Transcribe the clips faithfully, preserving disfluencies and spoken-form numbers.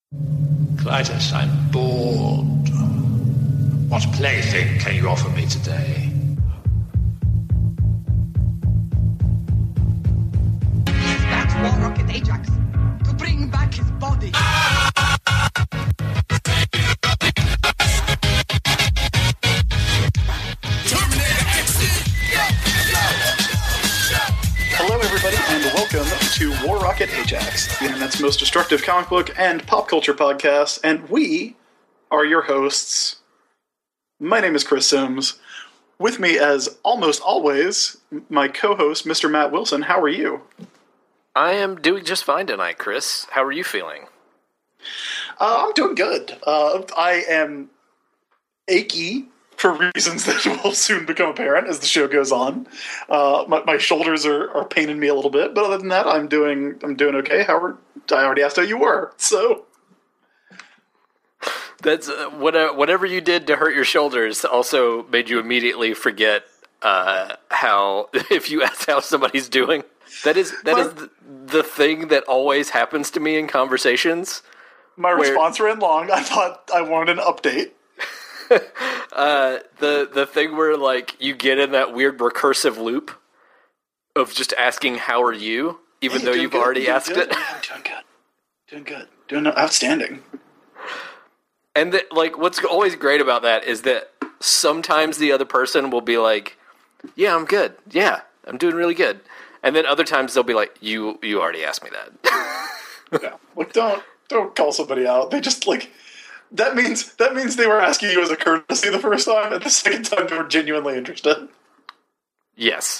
Clytus, I'm bored. What plaything can you offer me today? Dispatch War Rocket Ajax to bring back his body. Hello, everybody, and welcome to War Rocket Ajax, the internet's most destructive comic book and pop culture podcast, and we are your hosts. My name is Chris Sims. With me, as almost always, my co-host, Mister Matt Wilson. How are you? I am doing just fine tonight, Chris. How are you feeling? Uh, I'm doing good. Uh, I am achy for reasons that will soon become apparent as the show goes on. Uh, my, my shoulders are, are paining me a little bit, but other than that, I'm doing I'm doing okay. However, I already asked how you were, so that's uh, what, uh, whatever you did to hurt your shoulders also made you immediately forget uh, how if you ask how somebody's doing. That is that my, is the, the thing that always happens to me in conversations. My where, response ran long. I thought I wanted an update. uh, the the thing where like you get in that weird recursive loop of just asking how are you, even hey, though you've good. already you're asked good. it. I'm doing good, doing good, doing outstanding. And the, like, what's always great about that is that sometimes the other person will be like, "Yeah, I'm good. Yeah, I'm doing really good," and then other times they'll be like, "You you already asked me that." Yeah, like don't don't call somebody out. They just like. That means that means they were asking you as a courtesy the first time, and the second time they were genuinely interested. Yes.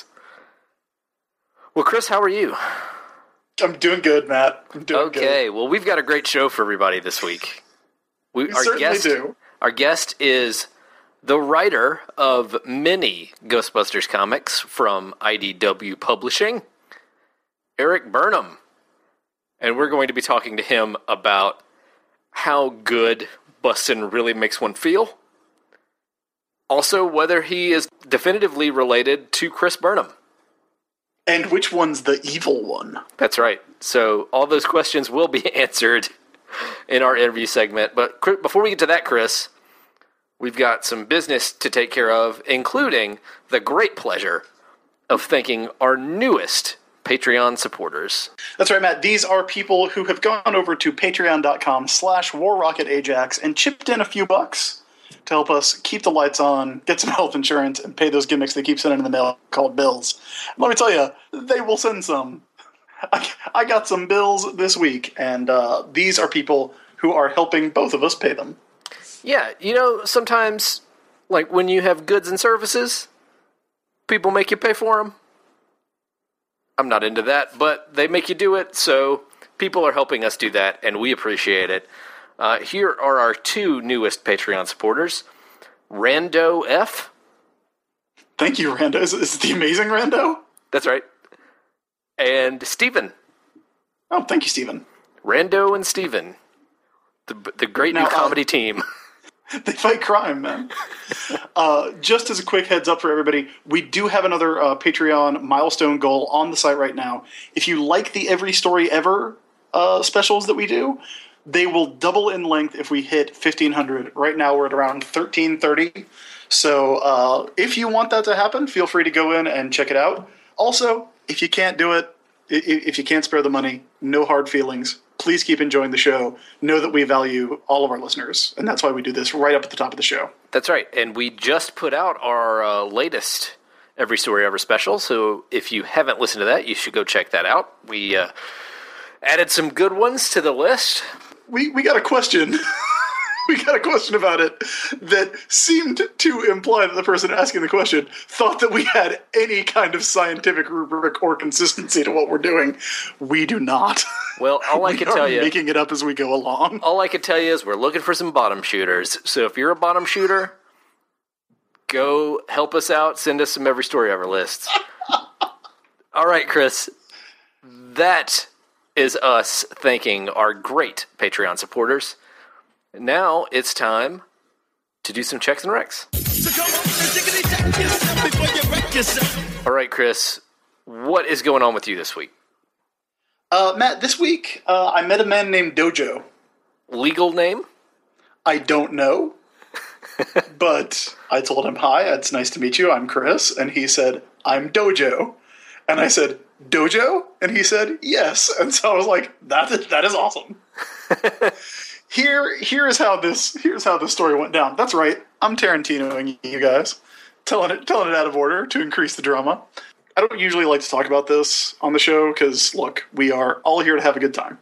Well, Chris, how are you? I'm doing good, Matt. I'm doing okay, good. Okay, well, we've got a great show for everybody this week. We, we our certainly guest, do. Our guest is the writer of many Ghostbusters comics from I D W Publishing, Eric Burnham. And we're going to be talking to him about how good Bustin' really makes one feel. Also, whether he is definitively related to Chris Burnham. And which one's the evil one? That's right. So all those questions will be answered in our interview segment. But before we get to that, Chris, we've got some business to take care of, including the great pleasure of thanking our newest Patreon supporters. That's right, Matt. These are people who have gone over to patreon.com slash warrocketajax and chipped in a few bucks to help us keep the lights on, get some health insurance, and pay those gimmicks they keep sending in the mail called bills. And let me tell you, they will send some. I, I got some bills this week, and uh, these are people who are helping both of us pay them. Yeah, you know, sometimes, like when you have goods and services, people make you pay for them. I'm not into that, but they make you do it, so people are helping us do that, and we appreciate it. Uh, here are our two newest Patreon supporters, Rando F. Thank you, Rando. Is, is it the amazing Rando? That's right. And Steven. Oh, thank you, Steven. Rando and Steven. The, the great now, new comedy uh, team. They fight crime, man. uh, just as a quick heads up for everybody, we do have another uh, Patreon milestone goal on the site right now. If you like the Every Story Ever uh, specials that we do, they will double in length if we hit fifteen hundred. Right now we're at around thirteen thirty. So uh, if you want that to happen, feel free to go in and check it out. Also, if you can't do it, if you can't spare the money, no hard feelings. Please keep enjoying the show. Know that we value all of our listeners, and that's why we do this right up at the top of the show. That's right, and we just put out our uh, latest Every Story Ever special, so if you haven't listened to that, you should go check that out. We uh, added some good ones to the list. We we got a question. We got a question about it that seemed to imply that the person asking the question thought that we had any kind of scientific rubric or consistency to what we're doing. We do not. Well, all I can tell you, making it up as we go along. All I can tell you is we're looking for some bottom shooters. So if you're a bottom shooter, go help us out. Send us some Every Story Ever lists. All right, Chris. That is us thanking our great Patreon supporters. Now it's time to do some checks and recs. All right, Chris, what is going on with you this week? Uh, Matt, this week uh, I met a man named Dojo. Legal name? I don't know. But I told him, hi, it's nice to meet you. I'm Chris. And he said, I'm Dojo. And I said, Dojo? And he said, yes. And so I was like, that is, that is awesome. Here, here is how this, here's how this story went down. That's right. I'm Tarantinoing you guys. Telling it, telling it out of order to increase the drama. I don't usually like to talk about this on the show because, look, we are all here to have a good time.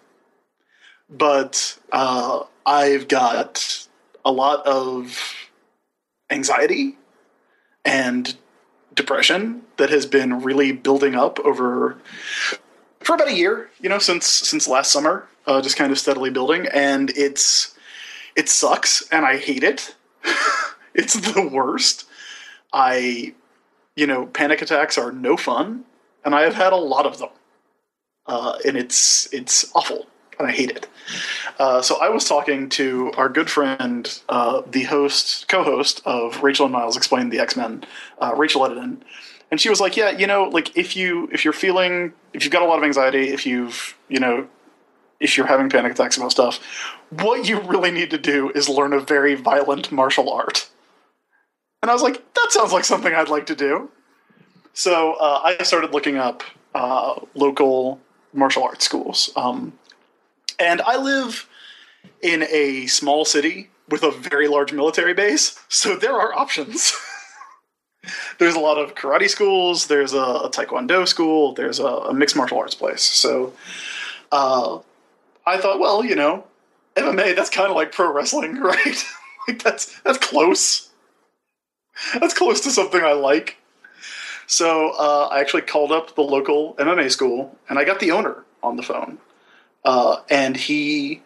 But uh, I've got a lot of anxiety and depression that has been really building up over for about a year, you know, since since last summer, uh, just kind of steadily building, and it's it sucks and I hate it. It's the worst. I, you know, panic attacks are no fun, and I have had a lot of them, uh, and it's it's awful. And I hate it. Uh, so I was talking to our good friend, uh, the host, co-host of Rachel and Miles Explain the X-Men, uh, Rachel Edidin, and she was like, "Yeah, you know, like if you if you're feeling if you've got a lot of anxiety, if you've you know if you're having panic attacks about stuff, what you really need to do is learn a very violent martial art." And I was like, "That sounds like something I'd like to do." So uh, I started looking up uh, local martial arts schools. Um, And I live in a small city with a very large military base, so there are options. There's a lot of karate schools, there's a, a taekwondo school, there's a, a mixed martial arts place. So uh, I thought, well, you know, M M A, that's kind of like pro wrestling, right? Like that's that's close. That's close to something I like. So uh, I actually called up the local M M A school, and I got the owner on the phone. Uh, and he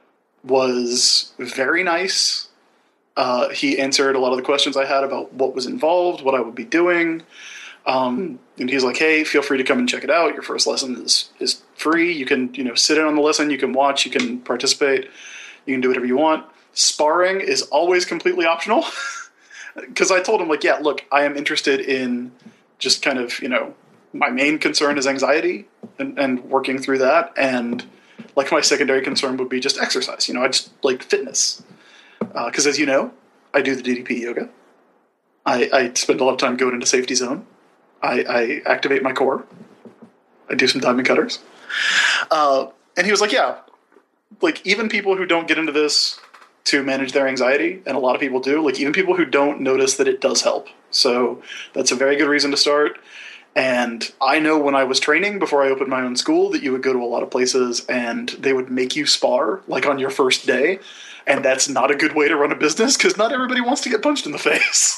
was very nice. Uh, he answered a lot of the questions I had about what was involved, what I would be doing. Um, and he's like, hey, feel free to come and check it out. Your first lesson is, is free. You can, you know, sit in on the lesson. You can watch. You can participate. You can do whatever you want. Sparring is always completely optional. Because I told him, like, yeah, look, I am interested in just kind of, you know, my main concern is anxiety and, and working through that. And like my secondary concern would be just exercise. You know, I just like fitness. Because uh, as you know, I do the D D P yoga. I, I spend a lot of time going into safety zone. I, I activate my core. I do some diamond cutters. Uh, and he was like, yeah, like even people who don't get into this to manage their anxiety, and a lot of people do, like even people who don't notice that it does help. So that's a very good reason to start. And I know when I was training before I opened my own school that you would go to a lot of places and they would make you spar like on your first day. And that's not a good way to run a business because not everybody wants to get punched in the face.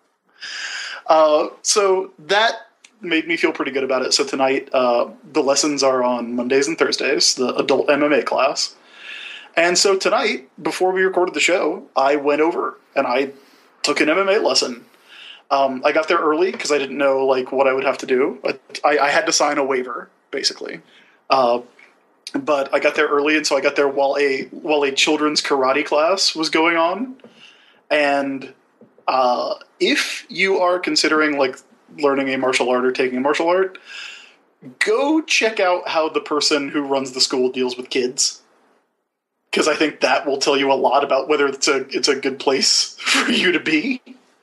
uh, so that made me feel pretty good about it. So tonight, uh, the lessons are on Mondays and Thursdays, the adult M M A class. And so tonight, before we recorded the show, I went over and I took an M M A lesson. Um, I got there early because I didn't know like what I would have to do. I, I had to sign a waiver, basically. Uh, but I got there early, and so I got there while a while a children's karate class was going on. And uh, if you are considering like learning a martial art or taking a martial art, go check out how the person who runs the school deals with kids. Because I think that will tell you a lot about whether it's a it's a good place for you to be.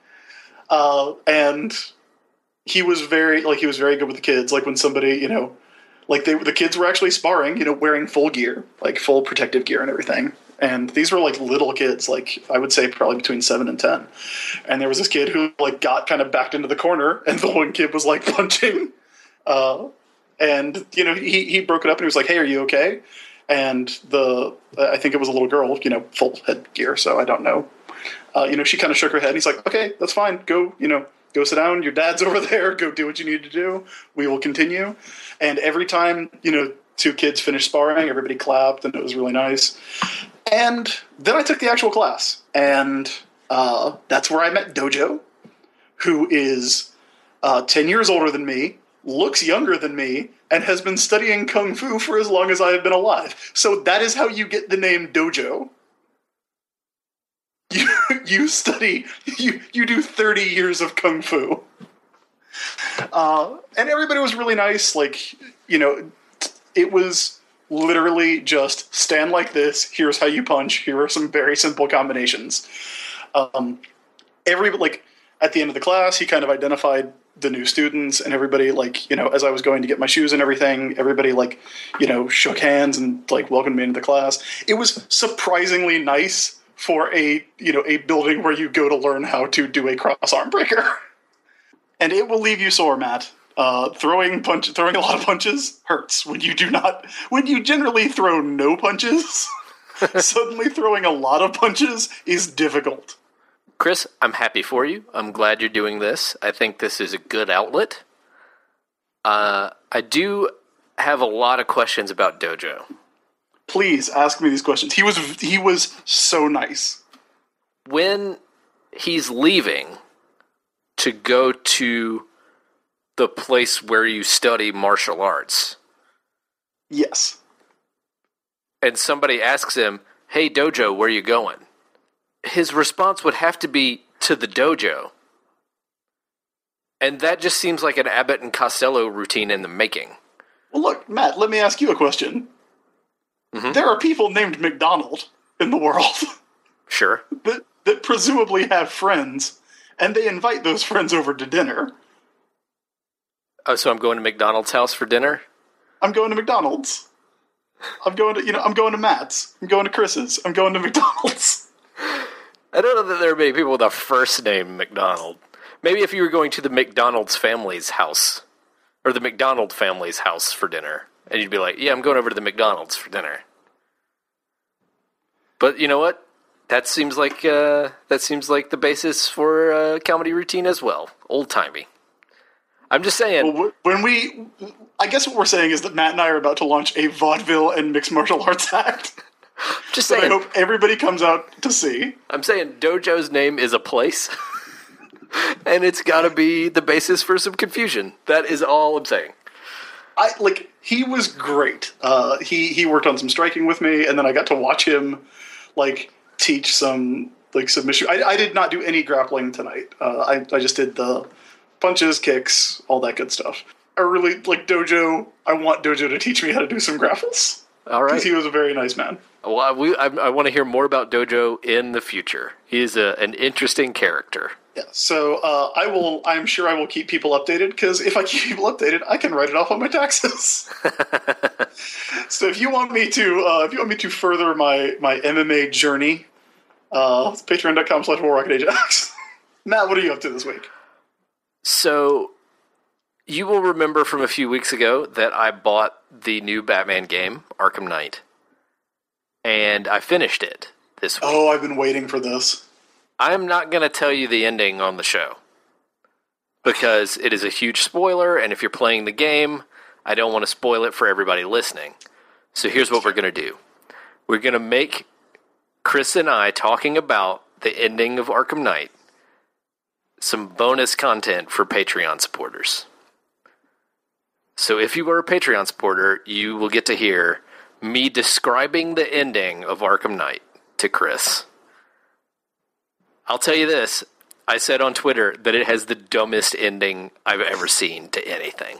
Uh, and he was very like he was very good with the kids. Like when somebody, you know, like they the kids were actually sparring, you know, wearing full gear, like full protective gear and everything. And these were like little kids, like I would say probably between seven and ten. And there was this kid who like got kind of backed into the corner, and the one kid was like punching. Uh, and you know he he broke it up and he was like, "Hey, are you okay?" And the I think it was a little girl, you know, full headgear, so I don't know. Uh, you know, she kind of shook her head, and he's like, okay, that's fine. Go, you know, go sit down. Your dad's over there. Go do what you need to do. We will continue. And every time, you know, two kids finished sparring, everybody clapped, and it was really nice. And then I took the actual class, and uh, that's where I met Dojo, who is uh, ten years older than me, looks younger than me, and has been studying Kung Fu for as long as I have been alive. So that is how you get the name Dojo. You, you study, you, you do thirty years of Kung Fu. Uh, and everybody was really nice. Like, you know, it was literally just stand like this. Here's how you punch. Here are some very simple combinations. Um, every like at the end of the class, he kind of identified the new students, and everybody, like, you know, as I was going to get my shoes and everything, everybody, like, you know, shook hands and like welcomed me into the class. It was surprisingly nice for a, you know, a building where you go to learn how to do a cross arm breaker. And it will leave you sore, Matt. Uh, throwing punch, throwing a lot of punches hurts when you do not, when you generally throw no punches. Suddenly throwing a lot of punches is difficult. Chris, I'm happy for you. I'm glad you're doing this. I think this is a good outlet. Uh, I do have a lot of questions about Dojo. Please ask me these questions. He was he was so nice. When he's leaving to go to the place where you study martial arts. Yes. And somebody asks him, "Hey, Dojo, where you going?" His response would have to be to the dojo. And that just seems like an Abbott and Costello routine in the making. Well, look, Matt, let me ask you a question. Mm-hmm. There are people named McDonald in the world. Sure. that, that presumably have friends, and they invite those friends over to dinner. Oh, so I'm going to McDonald's house for dinner? I'm going to McDonald's. I'm going to, you know, I'm going to Matt's. I'm going to Chris's. I'm going to McDonald's. I don't know that there are many people with a first name McDonald. Maybe if you were going to the McDonald's family's house, or the McDonald family's house for dinner, and you'd be like, yeah, I'm going over to the McDonald's for dinner. But you know what? That seems like uh, that seems like the basis for a comedy routine as well. Old-timey. I'm just saying. Well, when we, I guess what we're saying is that Matt and I are about to launch a vaudeville and mixed martial arts act. Just saying. I hope everybody comes out to see. I'm saying Dojo's name is a place, and it's got to be the basis for some confusion. That is all I'm saying. I like he was great. Uh, he he worked on some striking with me, and then I got to watch him like teach some like submission. I, I did not do any grappling tonight. Uh, I I just did the punches, kicks, all that good stuff. I really like Dojo. I want Dojo to teach me how to do some grapples. All right, because he was a very nice man. Well, we, I, I want to hear more about Dojo in the future. He is a, an interesting character. Yeah, so uh, I will. I'm sure I will keep people updated, because if I keep people updated, I can write it off on my taxes. So if you want me to, uh, if you want me to further my my M M A journey, uh, it's patreon dot com slash war rocket ajax. Matt, what are you up to this week? So you will remember from a few weeks ago that I bought the new Batman game, Arkham Knight. And I finished it this week. Oh, I've been waiting for this. I'm not going to tell you the ending on the show, because it is a huge spoiler, and if you're playing the game, I don't want to spoil it for everybody listening. So here's what we're going to do. We're going to make Chris and I talking about the ending of Arkham Knight some bonus content for Patreon supporters. So if you are a Patreon supporter, you will get to hear me describing the ending of Arkham Knight to Chris. I'll tell you this. I said on Twitter that it has the dumbest ending I've ever seen to anything.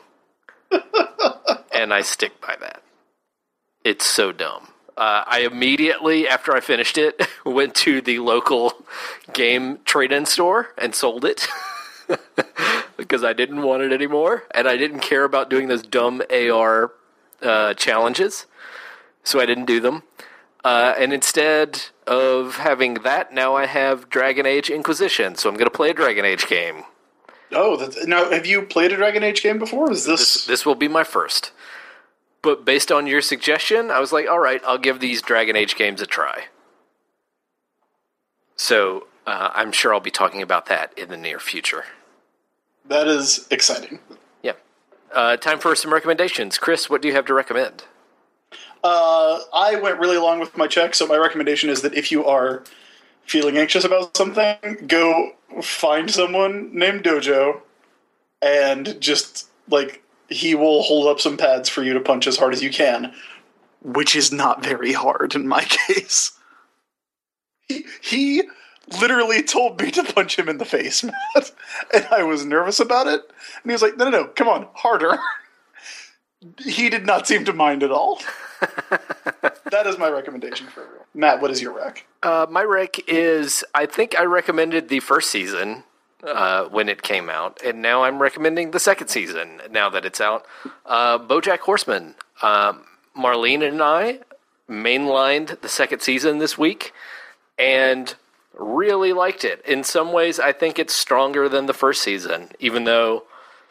And I stick by that. It's so dumb. Uh, I immediately, after I finished it, went to the local game trade-in store and sold it. Because I didn't want it anymore. And I didn't care about doing those dumb A R uh, challenges. So I didn't do them. Uh, and instead of having that, now I have Dragon Age Inquisition. So I'm going to play a Dragon Age game. Oh, that's, now have you played a Dragon Age game before? Is this... this... This will be my first. But based on your suggestion, I was like, all right, I'll give these Dragon Age games a try. So uh, I'm sure I'll be talking about that in the near future. That is exciting. Yeah. Uh, time for some recommendations. Chris, what do you have to recommend? Uh, I went really long with my check, so my recommendation is that if you are feeling anxious about something, go find someone named Dojo, and just, like, he will hold up some pads for you to punch as hard as you can, which is not very hard in my case. He, he literally told me to punch him in the face, Matt, and I was nervous about it, and he was like, no, no, no, come on, harder. He did not seem to mind at all. That is my recommendation for everyone. Matt, what is your rec? Uh, my rec is, I think I recommended the first season uh, when it came out, and now I'm recommending the second season now that it's out. Uh, BoJack Horseman. Um, Marlene and I mainlined the second season this week, and really liked it. In some ways, I think it's stronger than the first season, even though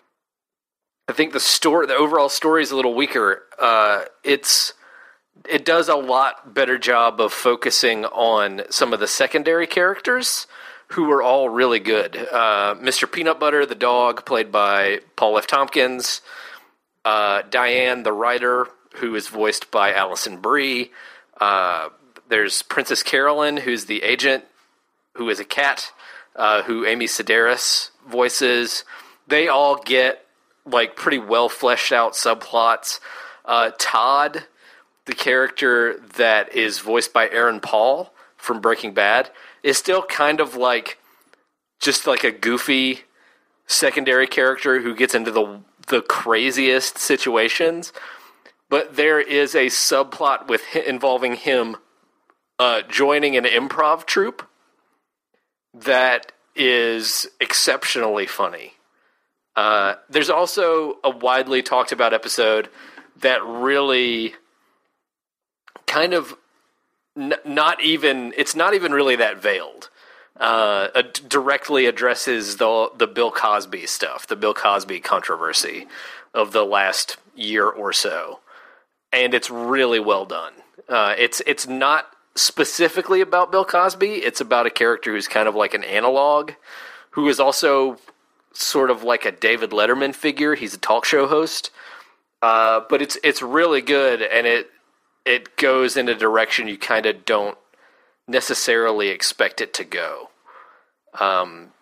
I think the story, the overall story is a little weaker. Uh, it's it does a lot better job of focusing on some of the secondary characters who are all really good. Uh, Mister Peanut Butter, the dog, played by Paul F. Tompkins. Uh, Diane, the writer, who is voiced by Alison Brie. Uh, there's Princess Carolyn, who's the agent, who is a cat, uh, who Amy Sedaris voices. They all get like pretty well fleshed out subplots. Uh, Todd, the character that is voiced by Aaron Paul from Breaking Bad, is still kind of like just like a goofy secondary character who gets into the the craziest situations. But there is a subplot with hi- involving him uh, joining an improv troupe that is exceptionally funny. Uh, there's also a widely talked about episode that really kind of n- not even, it's not even really that veiled. Uh, it directly addresses the the Bill Cosby stuff, the Bill Cosby controversy of the last year or so. And it's really well done. Uh, it's it's not specifically about Bill Cosby. It's about a character who's kind of like an analog, who is also sort of like a David Letterman figure. He's a talk show host, uh, but it's it's really good, and it it goes in a direction you kind of don't necessarily expect it to go. Um,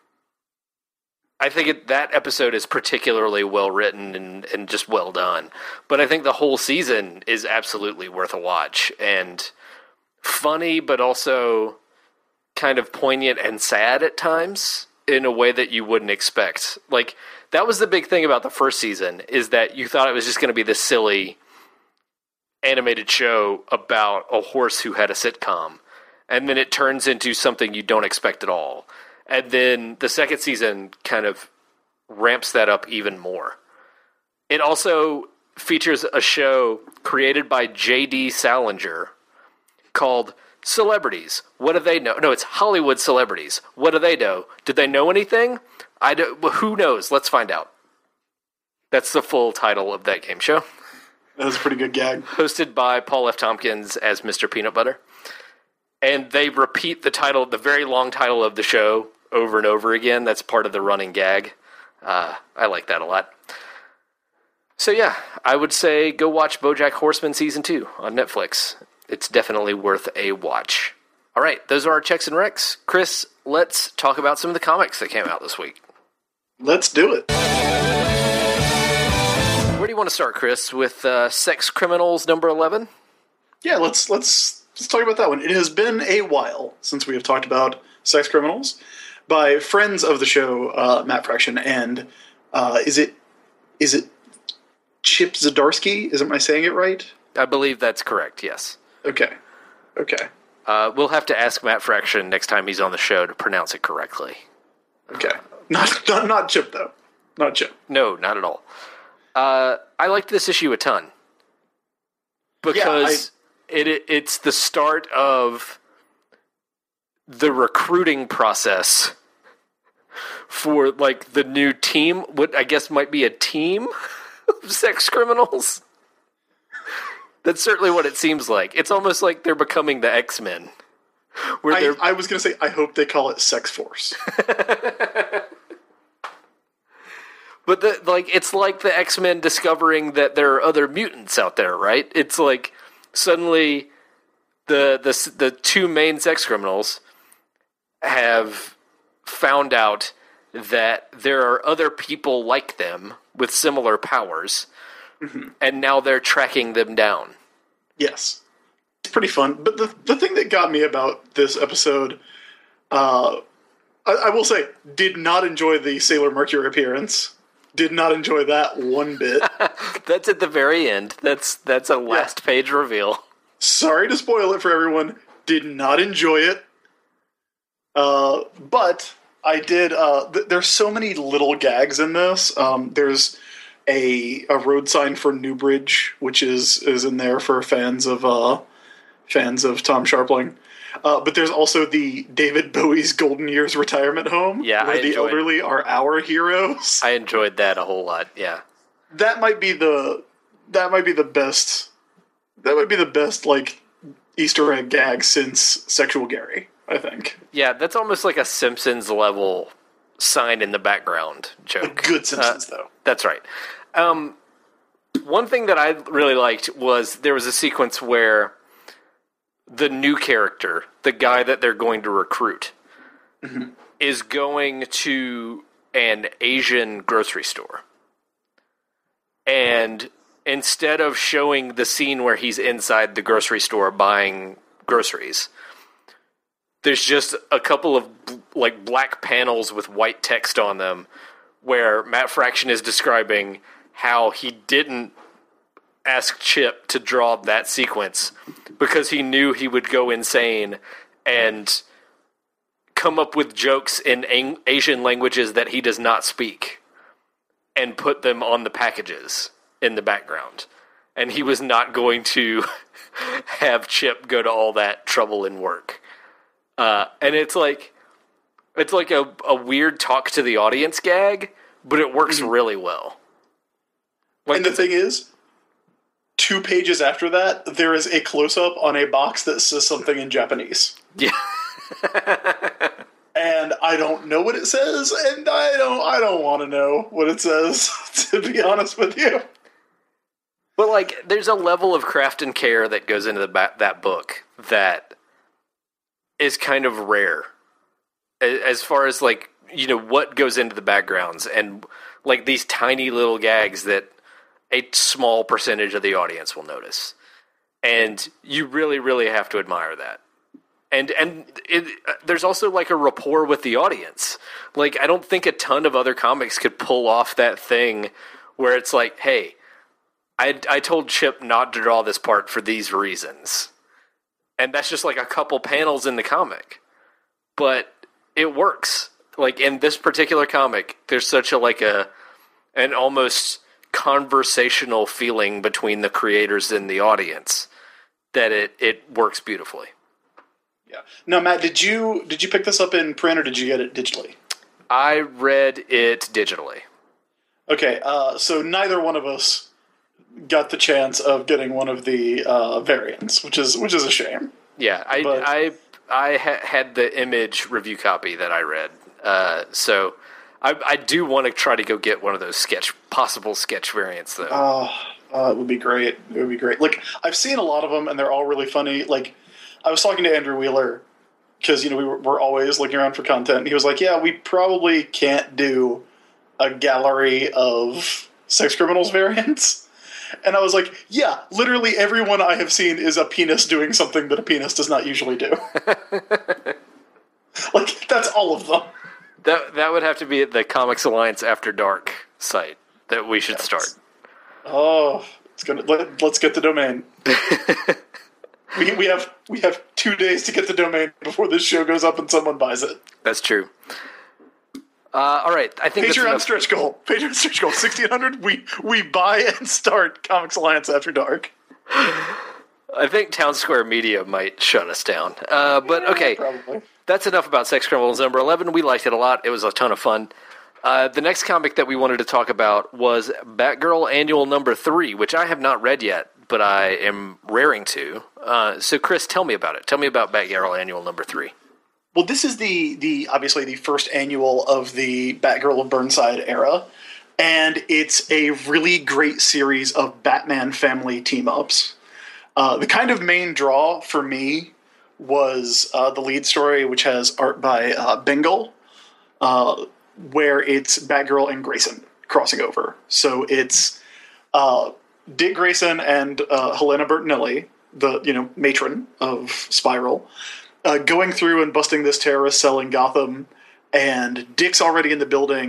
I think it, that episode is particularly well written and, and just well done. But I think the whole season is absolutely worth a watch, and funny, but also kind of poignant and sad at times in a way that you wouldn't expect. Like, that was the big thing about the first season, is that you thought it was just going to be this silly animated show about a horse who had a sitcom. And then it turns into something you don't expect at all. And then the second season kind of ramps that up even more. It also features a show created by J D Salinger called Celebrities. What do they know? No, it's Hollywood Celebrities. What do they know? Did they know anything? I do, well, who knows? Let's find out. That's the full title of that game show. That was a pretty good gag. Hosted by Paul F. Tompkins as Mister Peanut Butter. And they repeat the title, the very long title of the show, over and over again. That's part of the running gag. Uh, I like that a lot. So yeah, I would say go watch BoJack Horseman Season two on Netflix. It's definitely worth a watch. All right, those are our checks and recs. Chris, let's talk about some of the comics that came out this week. Let's do it. Where do you want to start, Chris? With uh, Sex Criminals number eleven? Yeah, let's let's let's talk about that one. It has been a while since we have talked about Sex Criminals by friends of the show, uh, Matt Fraction, and uh, is it is it Chip Zdarsky? Is am I saying it right? I believe that's correct, yes. Okay. Okay. Uh, we'll have to ask Matt Fraction next time he's on the show to pronounce it correctly. Okay. Not not, not Chip, though. Not Chip. No, not at all. Uh, I liked this issue a ton. Because yeah, I... it it's the start of the recruiting process for, like, the new team. What I guess might be a team of sex criminals. That's certainly what it seems like. It's almost like they're becoming the X-Men. Where I, I was going to say, I hope they call it Sex Force. But the, like, it's like the X-Men discovering that there are other mutants out there, right? It's like suddenly the the the two main sex criminals have found out that there are other people like them with similar powers. Mm-hmm. And now they're tracking them down. Yes. It's pretty fun. But the the thing that got me about this episode, uh, I, I will say, did not enjoy the Sailor Mercury appearance. Did not enjoy that one bit. That's at the very end. That's that's a last yeah. page reveal. Sorry to spoil it for everyone. Did not enjoy it. Uh, but I did. Uh, th- there's so many little gags in this. Um, there's a a road sign for Newbridge, which is is in there for fans of uh, fans of Tom Sharpling. Uh, but there's also the David Bowie's Golden Years retirement home, yeah, where I the enjoyed, elderly are our heroes. I enjoyed that a whole lot. Yeah, that might be the that might be the best. That might be the best like Easter egg gag since Sexual Gary, I think. Yeah, that's almost like a Simpsons level sign in the background joke. A good Simpsons uh, though. That's right. Um, one thing that I really liked was there was a sequence where the new character, the guy that they're going to recruit, mm-hmm. is going to an Asian grocery store. And instead of showing the scene where he's inside the grocery store buying groceries, there's just a couple of like black panels with white text on them where Matt Fraction is describing how he didn't ask Chip to draw that sequence because he knew he would go insane and come up with jokes in Ang- Asian languages that he does not speak and put them on the packages in the background. And he was not going to have Chip go to all that trouble and work. Uh, and it's like it's like a, a weird talk to the audience gag, but it works mm-hmm. really well. Like, and the thing is, two pages after that, there is a close-up on a box that says something in Japanese. Yeah. And I don't know what it says, and I don't I don't want to know what it says, to be honest with you. But, like, there's a level of craft and care that goes into the ba- that book that is kind of rare. As far as, like, you know, what goes into the backgrounds and, like, these tiny little gags that a small percentage of the audience will notice. And you really, really have to admire that. And and it, there's also, like, a rapport with the audience. Like, I don't think a ton of other comics could pull off that thing where it's like, hey, I, I told Chip not to draw this part for these reasons. And that's just, like, a couple panels in the comic. But it works. Like, in this particular comic, there's such a, like, a an almost conversational feeling between the creators and the audience that it, it works beautifully. Yeah. Now, Matt, did you did you pick this up in print or did you get it digitally? I read it digitally. Okay, uh, so neither one of us got the chance of getting one of the uh, variants, which is which is a shame. Yeah, I but, I I ha- had the Image review copy that I read, uh, so I, I do want to try to go get one of those sketch possible sketch variants though. Oh, uh, it would be great. It would be great. Like, I've seen a lot of them, and they're all really funny. Like, I was talking to Andrew Wheeler because, you know, we were, we're always looking around for content. And he was like, "Yeah, we probably can't do a gallery of sex criminals variants." And I was like, "Yeah, literally everyone I have seen is a penis doing something that a penis does not usually do." Like, that's all of them. That that would have to be at the Comics Alliance After Dark site that we should yes. start. Oh, it's gonna let, let's get the domain. we we have we have two days to get the domain before this show goes up and someone buys it. That's true. Uh, all right, I think Patreon stretch goal. Patreon stretch goal. Sixteen hundred. We we buy and start Comics Alliance After Dark. I think Town Square Media might shut us down. Uh, but yeah, okay, probably. That's enough about Sex Criminals number eleven. We liked it a lot. It was a ton of fun. Uh, the next comic that we wanted to talk about was Batgirl Annual number three, which I have not read yet, but I am raring to. Uh, so, Chris, tell me about it. Tell me about Batgirl Annual number three. Well, this is the the obviously the first annual of the Batgirl of Burnside era, and it's a really great series of Batman family team-ups. Uh, the kind of main draw for me was uh, the lead story, which has art by uh, Bengal, uh, where it's Batgirl and Grayson crossing over. So it's uh, Dick Grayson and uh, Helena Bertinelli, the you know matron of Spiral, uh, going through and busting this terrorist cell in Gotham, and Dick's already in the building,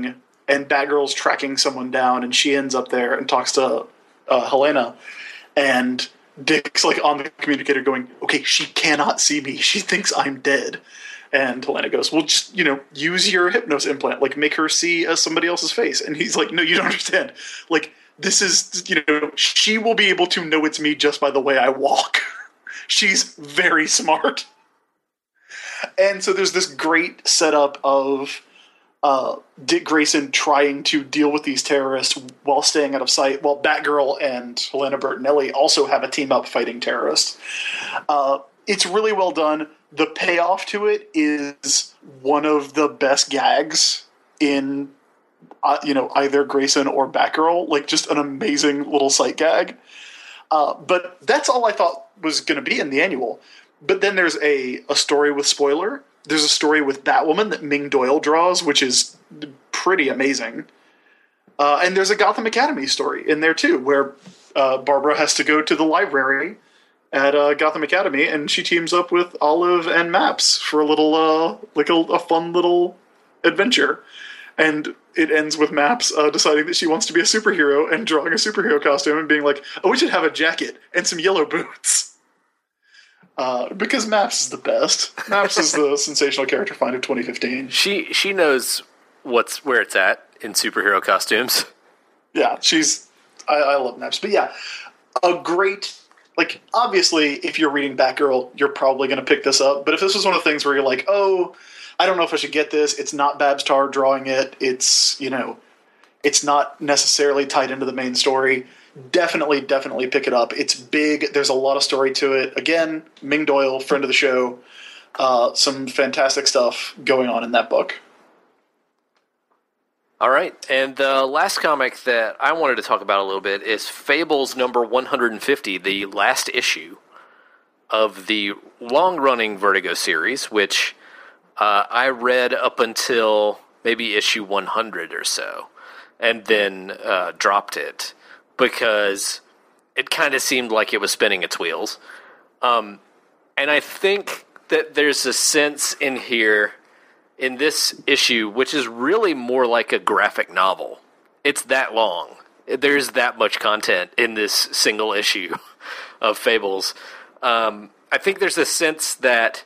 and Batgirl's tracking someone down, and she ends up there and talks to uh, Helena, and Dick's like on the communicator going, okay, she cannot see me. She thinks I'm dead. And Helena goes, well, just, you know, use your Hypnos implant. Like, make her see as somebody else's face. And he's like, no, you don't understand. Like, this is, you know, she will be able to know it's me just by the way I walk. She's very smart. And so there's this great setup of uh, Dick Grayson trying to deal with these terrorists while staying out of sight, while Batgirl and Helena Bertinelli also have a team up fighting terrorists. Uh, it's really well done. The payoff to it is one of the best gags in, uh, you know, either Grayson or Batgirl. Like, just an amazing little sight gag. Uh, but that's all I thought was going to be in the annual. But then there's a, a story with spoiler. There's a story with Batwoman that Ming Doyle draws, which is pretty amazing. Uh, and there's a Gotham Academy story in there, too, where uh, Barbara has to go to the library at uh, Gotham Academy, and she teams up with Olive and Maps for a little, uh, like a, a fun little adventure. And it ends with Maps uh, deciding that she wants to be a superhero and drawing a superhero costume and being like, oh, we should have a jacket and some yellow boots. Uh, because Maps is the best. Maps is the sensational character find of twenty fifteen. She she knows what's where it's at in superhero costumes. Yeah, she's... I, I love Maps. But yeah, a great... Like, obviously, if you're reading Batgirl, you're probably going to pick this up. But if this was one of the things where you're like, oh, I don't know if I should get this. It's not Babs Tarr drawing it. It's, you know, it's not necessarily tied into the main story. Definitely, definitely pick it up. It's big. There's a lot of story to it. Again, Ming Doyle, friend of the show. Uh, some fantastic stuff going on in that book. All right, and the last comic that I wanted to talk about a little bit is Fables number one hundred fifty, the last issue of the long-running Vertigo series, which uh, I read up until maybe issue one hundred or so, and then uh, dropped it because it kind of seemed like it was spinning its wheels. Um, and I think that there's a sense in here... in this issue, which is really more like a graphic novel. It's that long. There's that much content in this single issue of Fables. Um, I think there's a sense that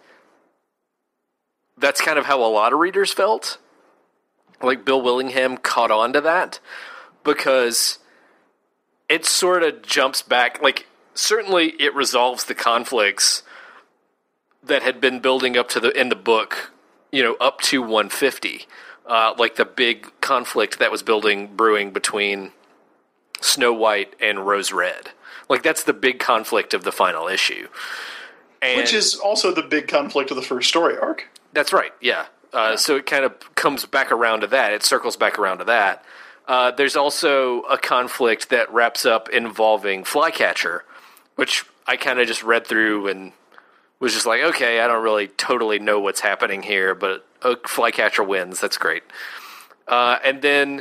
that's kind of how a lot of readers felt. Like Bill Willingham caught on to that because it sort of jumps back. Like, certainly it resolves the conflicts that had been building up to the in the book, you know, up to one fifty, uh, like the big conflict that was building, brewing between Snow White and Rose Red. Like, that's the big conflict of the final issue. And which is also the big conflict of the first story arc. That's right, yeah. Uh, yeah. So it kind of comes back around to that. It circles back around to that. Uh, there's also a conflict that wraps up involving Flycatcher, which I kind of just read through and was just like, okay, I don't really totally know what's happening here, but oh, Flycatcher wins. That's great. Uh, and then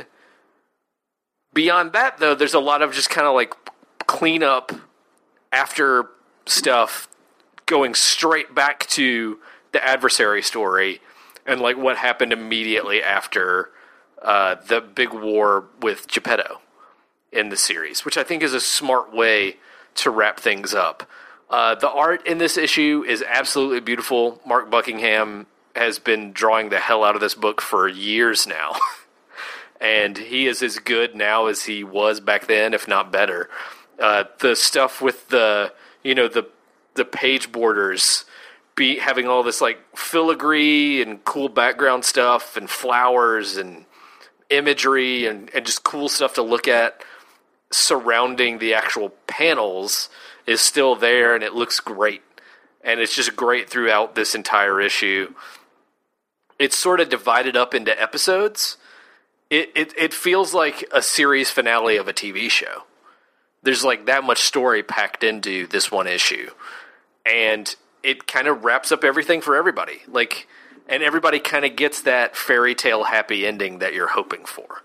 beyond that, though, there's a lot of just kind of like cleanup after stuff going straight back to the adversary story and like what happened immediately after uh, the big war with Geppetto in the series, which I think is a smart way to wrap things up. Uh, the art in this issue is absolutely beautiful. Mark Buckingham has been drawing the hell out of this book for years now. And he is as good now as he was back then, if not better. Uh, the stuff with the, you know, the the page borders be having all this like filigree and cool background stuff and flowers and imagery and, and just cool stuff to look at surrounding the actual panels is still there, and it looks great. And it's just great throughout this entire issue. It's sort of divided up into episodes. It, it it feels like a series finale of a T V show. There's like that much story packed into this one issue. And it kind of wraps up everything for everybody. Like, and everybody kind of gets that fairy tale happy ending that you're hoping for.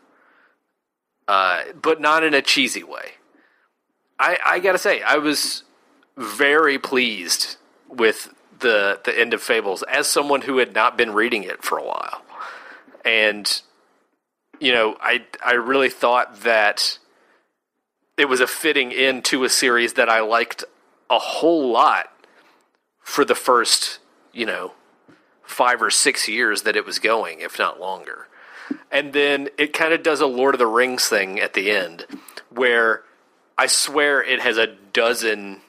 Uh, but not in a cheesy way. I, I gotta say, I was very pleased with the the end of Fables as someone who had not been reading it for a while. And you know, I I really thought that it was a fitting end to a series that I liked a whole lot for the first, you know, five or six years that it was going, if not longer. And then it kind of does a Lord of the Rings thing at the end, where I swear it has a dozen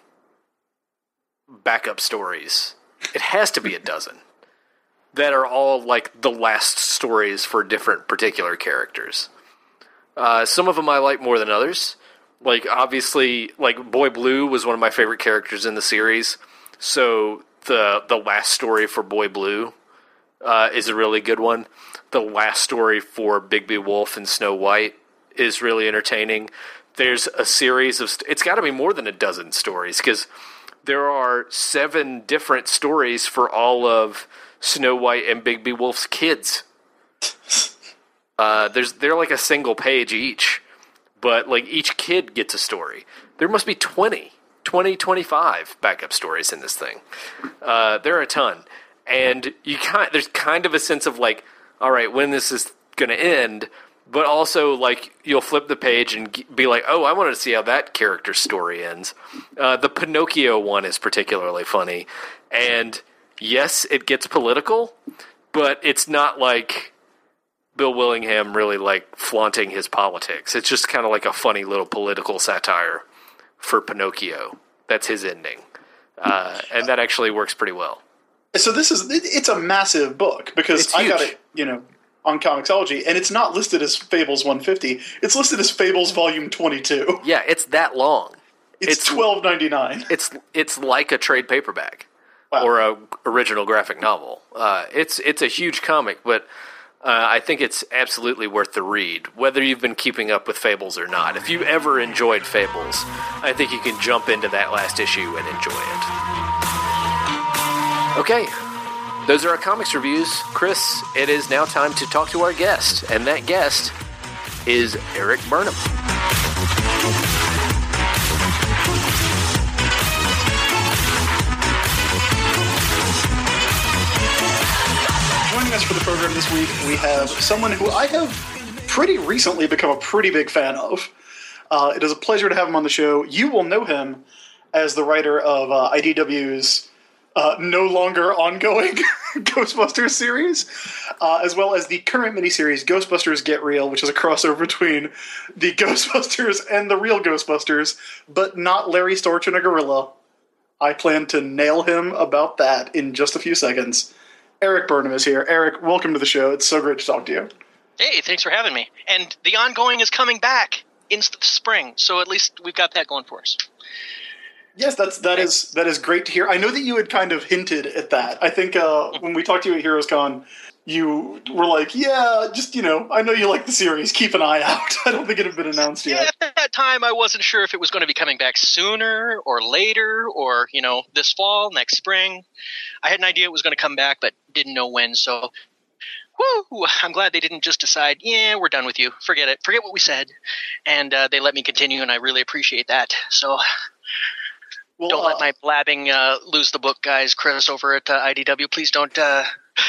backup stories. It has to be a dozen. That are all like the last stories for different particular characters. Uh, some of them I like more than others. Like, obviously, like, Boy Blue was one of my favorite characters in the series. So the the last story for Boy Blue uh, is a really good one. The last story for Bigby Wolf and Snow White is really entertaining. There's a series of... St- it's got to be more than a dozen stories, because there are seven different stories for all of Snow White and Bigby Wolf's kids. Uh, there's they're like a single page each, but like each kid gets a story. There must be twenty, twenty, twenty-five backup stories in this thing. Uh, there are a ton, and you kind there's kind of a sense of like, all right, when this is going to end, but also like you'll flip the page and be like, oh, I wanted to see how that character's story ends. Uh, the Pinocchio one is particularly funny, and yes, it gets political, but it's not like Bill Willingham really like flaunting his politics. It's just kind of like a funny little political satire for Pinocchio. That's his ending. Uh, and that actually works pretty well. So this is, it's a massive book, because I got it, you know, on Comixology, and it's not listed as Fables one fifty. It's listed as Fables Volume twenty-two. Yeah, it's that long. It's, it's twelve ninety-nine. It's it's like a trade paperback. Wow. Or a original graphic novel. Uh, it's it's a huge comic, but uh, I think it's absolutely worth the read, whether you've been keeping up with Fables or not. If you ever enjoyed Fables, I think you can jump into that last issue and enjoy it. Okay, those are our comics reviews. Chris, it is now time to talk to our guest, and that guest is Eric Burnham. Joining us for the program this week, we have someone who I have pretty recently become a pretty big fan of. Uh, it is a pleasure to have him on the show. You will know him as the writer of uh, I D W's uh, no longer ongoing Ghostbusters series, uh, as well as the current miniseries Ghostbusters Get Real, which is a crossover between the Ghostbusters and the real Ghostbusters, but not Larry Storch and a gorilla. I plan to nail him about that in just a few seconds. Eric Burnham is here. Eric, welcome to the show. It's so great to talk to you. Hey, thanks for having me. And the ongoing is coming back in spring, so at least we've got that going for us. Yes, that's that is that is great to hear. I know that you had kind of hinted at that. I think uh, when we talked to you at HeroesCon, you were like, "Yeah, just you know, I know you like the series. Keep an eye out." I don't think it had been announced yet. Yeah, at that time, I wasn't sure if it was going to be coming back sooner or later, or you know, this fall, next spring. I had an idea it was going to come back, but didn't know when. So, whoo! I'm glad they didn't just decide, "Yeah, we're done with you. Forget it. Forget what we said," and uh, they let me continue, and I really appreciate that. So. Well, don't uh, let my blabbing uh, lose the book, guys. Chris over at uh, I D W, please don't. Uh...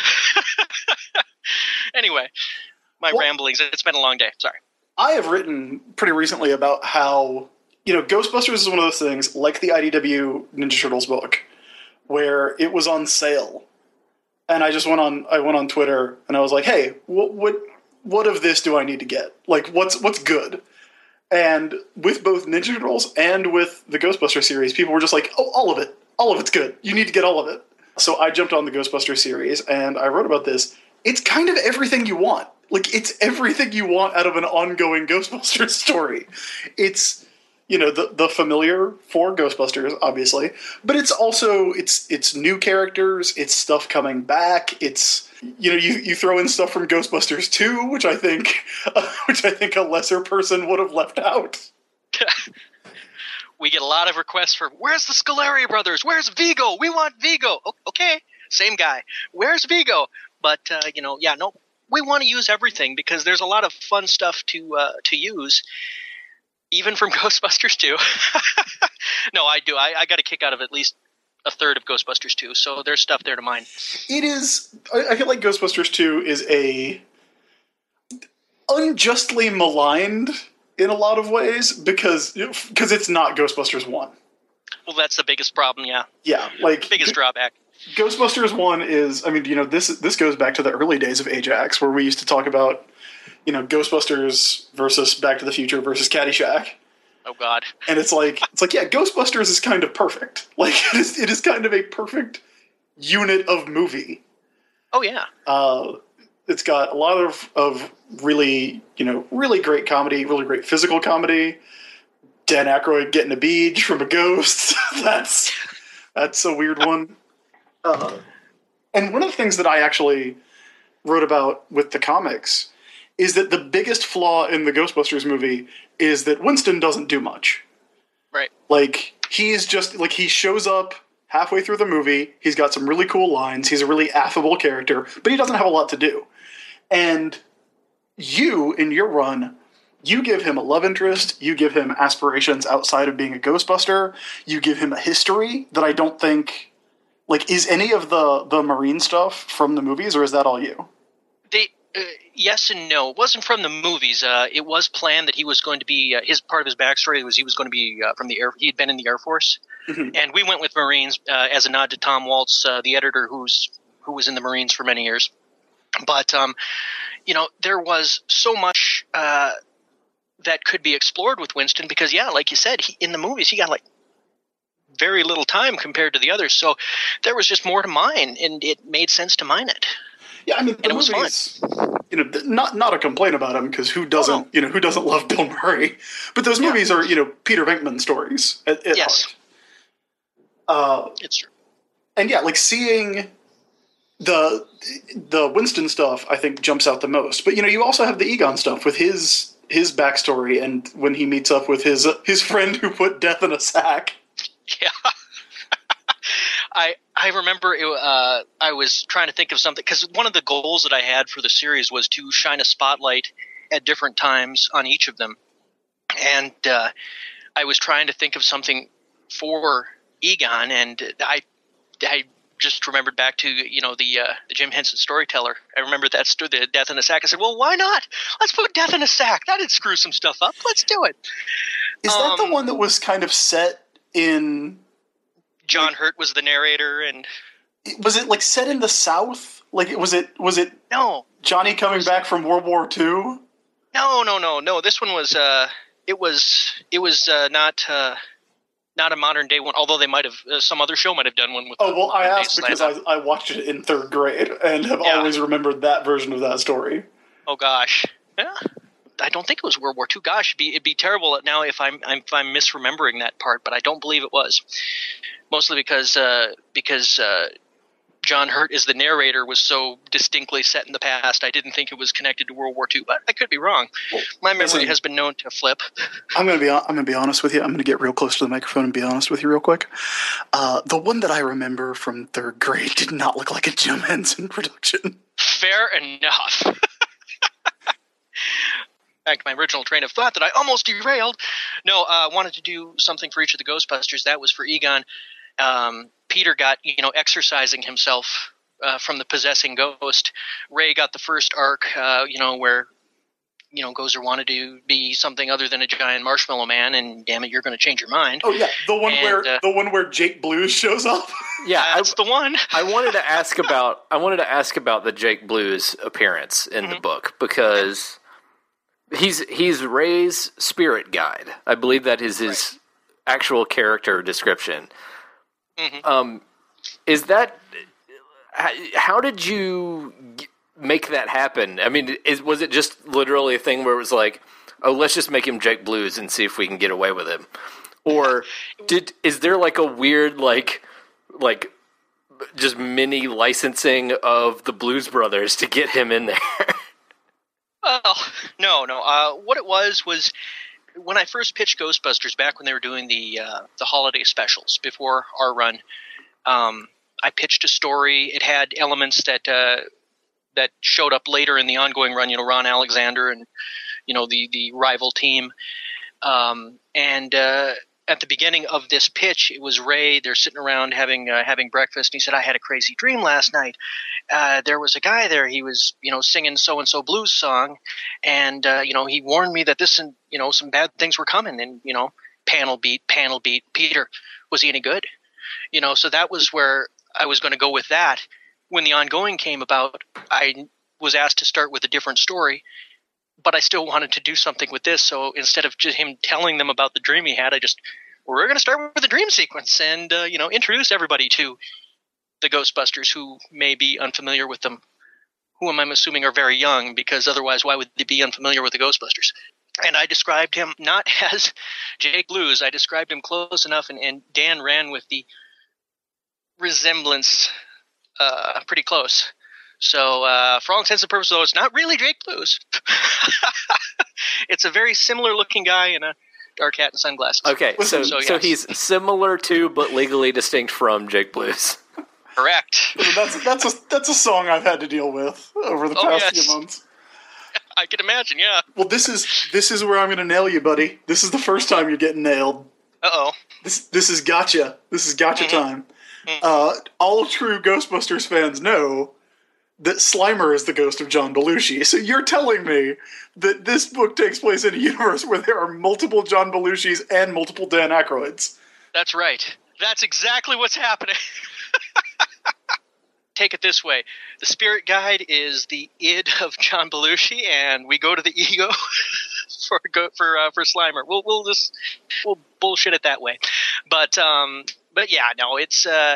Anyway, my well, ramblings. It's been a long day. Sorry. I have written pretty recently about how, you know, Ghostbusters is one of those things, like the I D W Ninja Turtles book, where it was on sale, and I just went on. I went on Twitter and I was like, "Hey, what what what of this do I need to get? Like, what's what's good?" And with both Ninja Turtles and with the Ghostbusters series, people were just like, oh, all of it. All of it's good. You need to get all of it. So I jumped on the Ghostbusters series, and I wrote about this. It's kind of everything you want. Like, it's everything you want out of an ongoing Ghostbusters story. It's, you know, the, the familiar for Ghostbusters, obviously. But it's also, it's it's new characters. It's stuff coming back. It's... You know, you, you throw in stuff from Ghostbusters two, which I think, uh, which I think a lesser person would have left out. We get a lot of requests for, where's the Scolari brothers? Where's Vigo? We want Vigo. O- okay, same guy. Where's Vigo? But, uh, you know, yeah, no, we want to use everything because there's a lot of fun stuff to uh, to use, even from Ghostbusters two. No, I do. I, I got a kick out of at least a third of Ghostbusters two, so there's stuff there to mine. It is... I, I feel like Ghostbusters two is a... unjustly maligned in a lot of ways because because it's not Ghostbusters one. Well, that's the biggest problem, yeah. Yeah, like biggest drawback. Ghostbusters one is, I mean, you know, this this goes back to the early days of Ajax, where we used to talk about, you know, Ghostbusters versus Back to the Future versus Caddyshack. Oh God! And it's like it's like yeah, Ghostbusters is kind of perfect. Like it is it is kind of a perfect unit of movie. Oh yeah. Uh, it's got a lot of of really you know really great comedy, really great physical comedy. Dan Aykroyd getting a beach from a ghost. that's that's a weird one. Uh, and one of the things that I actually wrote about with the comics is that the biggest flaw in the Ghostbusters movie is that Winston doesn't do much. Right. Like, he's just, like, he shows up halfway through the movie, he's got some really cool lines, he's a really affable character, but he doesn't have a lot to do. And you, in your run, you give him a love interest, you give him aspirations outside of being a Ghostbuster, you give him a history that I don't think, like, is any of the, the Marine stuff from the movies, or is that all you? They... Uh, yes and no. It wasn't from the movies. Uh, it was planned that he was going to be uh, his part of his backstory was he was going to be uh, from the air. He had been in the Air Force, mm-hmm. and we went with Marines uh, as a nod to Tom Waltz, uh, the editor who's who was in the Marines for many years. But um, you know, there was so much uh, that could be explored with Winston because, yeah, like you said, he, in the movies he got like very little time compared to the others. So there was just more to mine, and it made sense to mine it. Yeah, I mean, the and it was movies, fun. You know, not not a complaint about him because who doesn't, oh, no. you know, who doesn't love Bill Murray? But those yeah. movies are, you know, Peter Venkman stories at, at yes. heart. Uh, it's true. And yeah, like seeing the the Winston stuff, I think jumps out the most. But you know, you also have the Egon stuff with his his backstory and when he meets up with his uh, his friend who put death in a sack. Yeah. I I remember it, uh, I was trying to think of something because one of the goals that I had for the series was to shine a spotlight at different times on each of them, and uh, I was trying to think of something for Egon, and I I just remembered back to you know the uh, the Jim Henson Storyteller. I remember that st- the Death in a Sack. I said, well, why not? Let's put Death in a Sack. That'd screw some stuff up. Let's do it. Is um, that the one that was kind of set in? John Hurt was the narrator, and was it like set in the South? Like, was it was it no Johnny coming was, back from World War Two? No, no, no, no. This one was uh, it was it was uh, not uh, not a modern day one. Although they might have uh, some other show might have done one with. Oh well, I asked day because I, I watched it in third grade and have yeah. always remembered that version of that story. Oh gosh, yeah. I don't think it was World War Two. Gosh, it'd be, it'd be terrible now if I'm, I'm if I'm misremembering that part, but I don't believe it was. Mostly because uh, because uh, John Hurt is the narrator was so distinctly set in the past. I didn't think it was connected to World War Two, but I could be wrong. Well, my memory listen, has been known to flip. I'm gonna be I'm gonna be honest with you. I'm gonna get real close to the microphone and be honest with you real quick. Uh, the one that I remember from third grade did not look like a Jim Henson production. Fair enough. Back to my original train of thought that I almost derailed. No, I uh, wanted to do something for each of the Ghostbusters. That was for Egon. Um, Peter got, you know, exercising himself uh, from the possessing ghost. Ray got the first arc, uh, you know, where, you know, Gozer wanted to be something other than a giant marshmallow man, and damn it, you're going to change your mind. Oh yeah, the one and, where uh, the one where Jake Blues shows up. Yeah, that's I, the one. I wanted to ask about I wanted to ask about the Jake Blues appearance in mm-hmm. the book because. He's he's Ray's spirit guide. I believe that is his right. actual character description. Mm-hmm. Um, is that how did you make that happen? I mean, is, was it just literally a thing where it was like, oh, let's just make him Jake Blues and see if we can get away with him, or did is there like a weird like like just mini licensing of the Blues Brothers to get him in there? Well, no, no. Uh, what it was was when I first pitched Ghostbusters back when they were doing the uh, the holiday specials before our run. Um, I pitched a story. It had elements that uh, that showed up later in the ongoing run. You know, Ron Alexander and you know the the rival team, um, and uh, at the beginning of this pitch, it was Ray. They're sitting around having uh, having breakfast, and he said, "I had a crazy dream last night. Uh, there was a guy there. He was, you know, singing so and so blues song, and uh, you know, he warned me that this and you know some bad things were coming. And you know, panel beat, panel beat. Peter, was he any good? You know, so that was where I was going to go with that. When the ongoing came about, I was asked to start with a different story." But I still wanted to do something with this, so instead of just him telling them about the dream he had, I just we're going to start with the dream sequence and uh, you know introduce everybody to the Ghostbusters who may be unfamiliar with them, who I'm assuming are very young, because otherwise why would they be unfamiliar with the Ghostbusters? And I described him not as Jake Blues. I described him close enough, and, and Dan ran with the resemblance uh, pretty close. So, uh, for all intents and purposes, though, it's not really Jake Blues. It's a very similar-looking guy in a dark hat and sunglasses. Okay, so so, so yes. he's similar to, but legally distinct from Jake Blues. Correct. That's that's a that's a song I've had to deal with over the Oh, past yes. few months. I can imagine, yeah. Well, this is this is where I'm going to nail you, buddy. This is the first time you're getting nailed. Uh-oh. This this is gotcha. This is gotcha Mm-hmm. time. Uh, all true Ghostbusters fans know that Slimer is the ghost of John Belushi. So you're telling me that this book takes place in a universe where there are multiple John Belushis and multiple Dan Aykroyds. That's right. That's exactly what's happening. Take it this way. The spirit guide is the id of John Belushi, and we go to the ego for go, for uh, for Slimer. We'll we'll just we'll bullshit it that way. But um but yeah, no, it's uh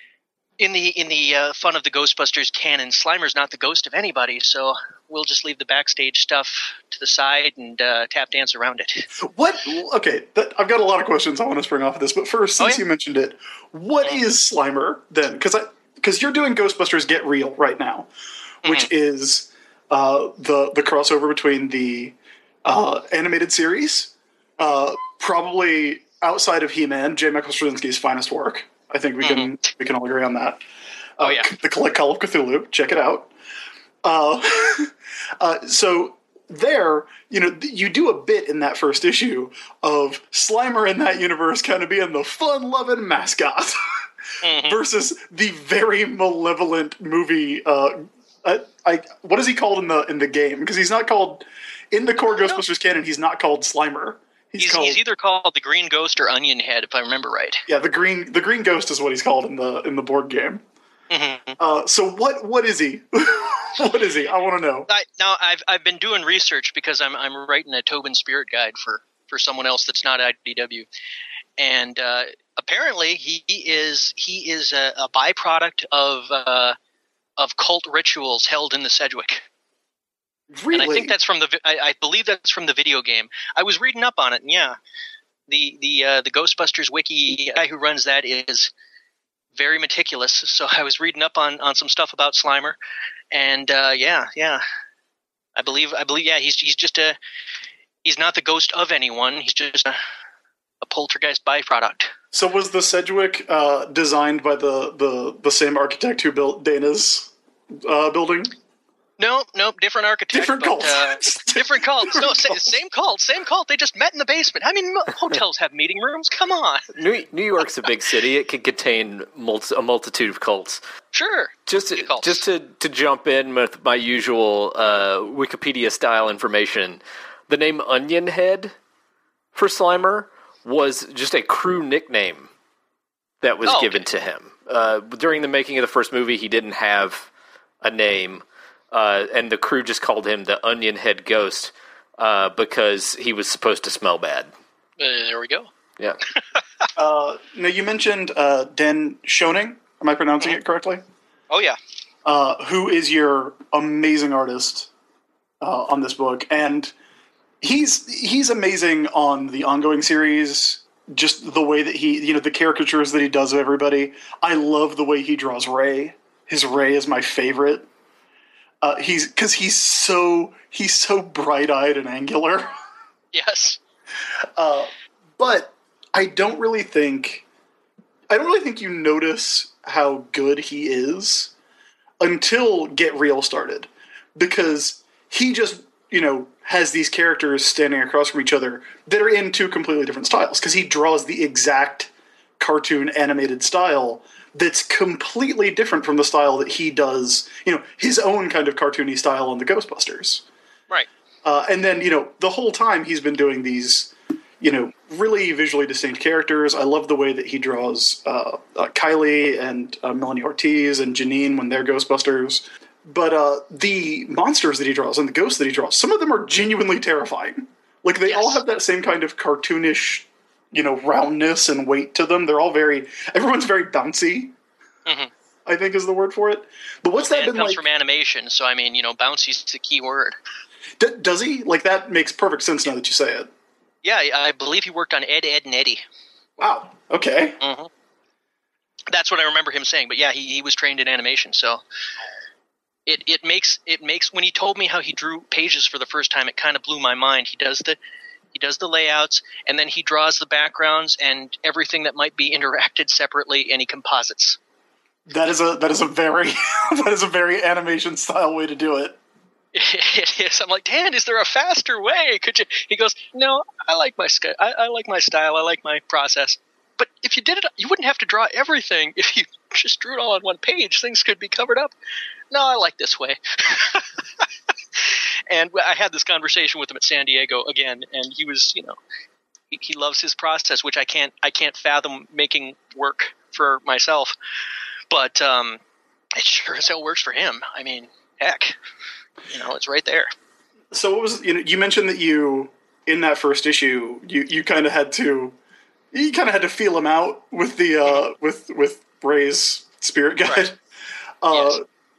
in the in the uh, fun of the Ghostbusters canon, Slimer's not the ghost of anybody, so we'll just leave the backstage stuff to the side and uh, tap dance around it. What? Okay, that, I've got a lot of questions I want to spring off of this, but first, since Oh, yeah? you mentioned it, what is Slimer then? Because I because you're doing Ghostbusters Get Real right now, which is uh, the the crossover between the uh, animated series, uh, probably outside of He-Man, J. Michael Straczynski's finest work. I think we can we can all agree on that. Oh, Uh, yeah. The Collect Call of Cthulhu. Check it out. Uh, uh, so there, you know, th- you do a bit in that first issue of Slimer in that universe kind of being the fun-loving mascot versus the very malevolent movie. Uh, I, I, what is he called in the in the game? Because he's not called in the core Ghostbusters canon. He's not called Slimer. He's, He's, called he's either called the Green Ghost or Onion Head, if I remember right. yeah the green the green ghost is what he's called in the in the board game. Mm-hmm. Uh, so what what is he? What is he? I want to know. I, now I've I've been doing research because I'm I'm writing a Tobin Spirit Guide for, for someone else that's not I D W, and uh, apparently he is he is a, a byproduct of uh, of cult rituals held in the Sedgwick. Really? And I think that's from the vi- I, I believe that's from the video game. I was reading up on it, and yeah, the the uh, the Ghostbusters wiki guy who runs that is very meticulous. So I was reading up on, on some stuff about Slimer, and uh, yeah, yeah, I believe I believe yeah he's he's just a he's not the ghost of anyone. He's just a, a poltergeist byproduct. So was the Sedgwick uh, designed by the, the, the same architect who built Dana's uh, building? No, nope, different architect. Different but, cult. Uh, different cult. Different No, sa- cult. same cult. Same cult. They just met in the basement. I mean, mo- hotels have meeting rooms. Come on. New, New York's a big city. It can contain multi, a multitude of cults. Sure. Just to, Cults. just to, to jump in with my usual uh, Wikipedia-style information, the name Onion Head for Slimer was just a crew nickname that was Oh, given okay. to him. Uh, during the making of the first movie, he didn't have a name, uh, and the crew just called him the Onion Head Ghost uh, because he was supposed to smell bad. Uh, there we go. Yeah. Uh, now, you mentioned uh, Dan Schoening. Am I pronouncing it correctly? Oh yeah. Uh, who is your amazing artist uh, on this book. And he's he's amazing on the ongoing series. Just the way that he, you know, the caricatures that he does of everybody. I love the way he draws Ray. His Ray is my favorite. Uh, he's because he's so he's so bright-eyed and angular. Yes. Uh, but I don't really think I don't really think you notice how good he is until Get Real started, because he just, you know, has these characters standing across from each other that are in two completely different styles, because he draws the exact cartoon animated style that's completely different from the style that he does, you know, his own kind of cartoony style on the Ghostbusters. Right. Uh, and then, you know, the whole time he's been doing these, you know, really visually distinct characters. I love the way that he draws uh, uh, Kylie and uh, Melanie Ortiz and Janine when they're Ghostbusters. But uh, the monsters that he draws and the ghosts that he draws, some of them are genuinely terrifying. Like, they Yes. all have that same kind of cartoonish, you know, roundness and weight to them. They're all very, everyone's very bouncy, Mhm. I think is the word for it. But what's Well, that Dan been comes like? from animation, so I mean, you know, bouncy's the key word. D- does he? Like, that makes perfect sense now that you say it. Yeah, I I believe he worked on Ed, Ed, and Eddie. Wow. Okay. hmm That's what I remember him saying. But yeah, he, he was trained in animation, so it it makes it makes when he told me how he drew pages for the first time, it kind of blew my mind. He does the he does the layouts, and then he draws the backgrounds and everything that might be interacted separately, and he composites. That is a that is a very that is a very animation style way to do it. It is. I'm like, Dan, is there a faster way? Could you? He goes, no, I like my sky. I, I like my style. I like my process. But if you did it, you wouldn't have to draw everything. If you just drew it all on one page, things could be covered up. No, I like this way. And I had this conversation with him at San Diego again, and he was, you know, he, he loves his process, which I can't, I can't fathom making work for myself. But um, it sure as hell works for him. I mean, heck. You know, it's right there. So what was, you know, you mentioned that you, in that first issue, you, you kind of had to, you kind of had to feel him out with the, uh, with, with Ray's spirit guide. Right. Uh, Yes.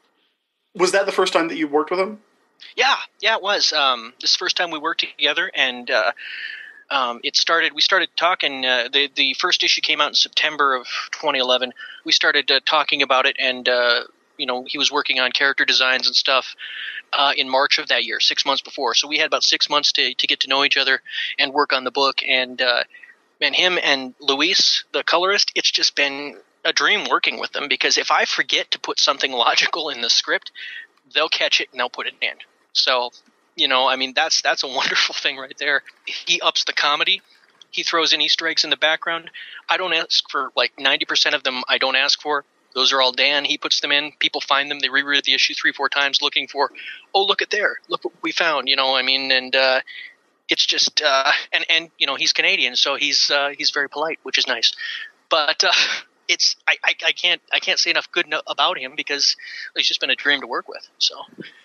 Was that the first time that you worked with him? Yeah, yeah, it was. Um, this is the first time we worked together, and uh, um, it started. We started talking. Uh, the the first issue came out in September of twenty eleven. We started uh, talking about it, and uh, you know, he was working on character designs and stuff uh, in March of that year, six months before. So we had about six months to to get to know each other and work on the book. And uh, man, him and Luis, the colorist, it's just been a dream working with them, because if I forget to put something logical in the script, they'll catch it and they'll put it in. So, you know, I mean, that's that's a wonderful thing right there. He ups the comedy. He throws in Easter eggs in the background. I don't ask for, like, ninety percent of them I don't ask for. Those are all Dan. He puts them in. People find them. They reread the issue three, four times looking for, oh, look at there. Look what we found, you know, I mean, and uh, it's just, uh, and, and, you know, he's Canadian, so he's uh, he's very polite, which is nice. But uh, it's, I, I, I can't I can't say enough good no- about him, because he's just been a dream to work with, so.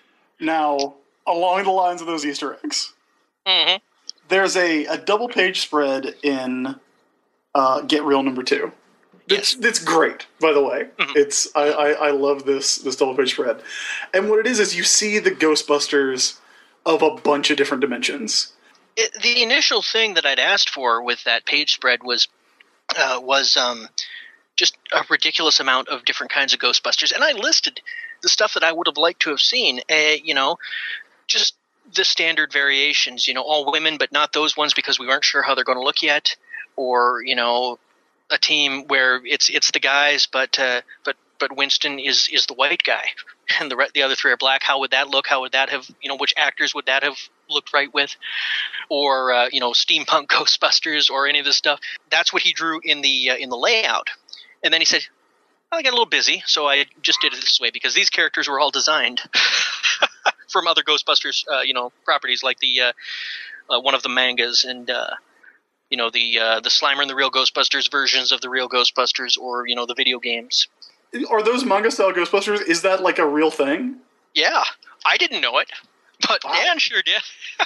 Now, along the lines of those Easter eggs, Mm-hmm. there's a, a double page spread in uh, Get Real number two. It's, Yes. it's great, by the way. Mhm. It's I, I, I love this this double page spread. And what it is is you see the Ghostbusters of a bunch of different dimensions. It, the initial thing that I'd asked for with that page spread was uh, was um, just a ridiculous amount of different kinds of Ghostbusters, and I listed the stuff that I would have liked to have seen. Uh, you know, just the standard variations. You know, all women, but not those ones, because we weren't sure how they're going to look yet. Or, you know, a team where it's it's the guys, but uh, but but Winston is is the white guy, and the re- the other three are black. How would that look? How would that have, you know, which actors would that have looked right with? Or uh, you know, steampunk Ghostbusters, or any of this stuff. That's what he drew in the uh, in the layout. And then he said, I got a little busy, so I just did it this way, because these characters were all designed from other Ghostbusters, uh, you know, properties, like the uh, uh, one of the mangas, and uh, you know, the uh, the Slimer and the Real Ghostbusters versions of the Real Ghostbusters, or, you know, the video games. Are those manga style Ghostbusters? Is that like a real thing? Yeah, I didn't know it, but Wow. Dan sure did.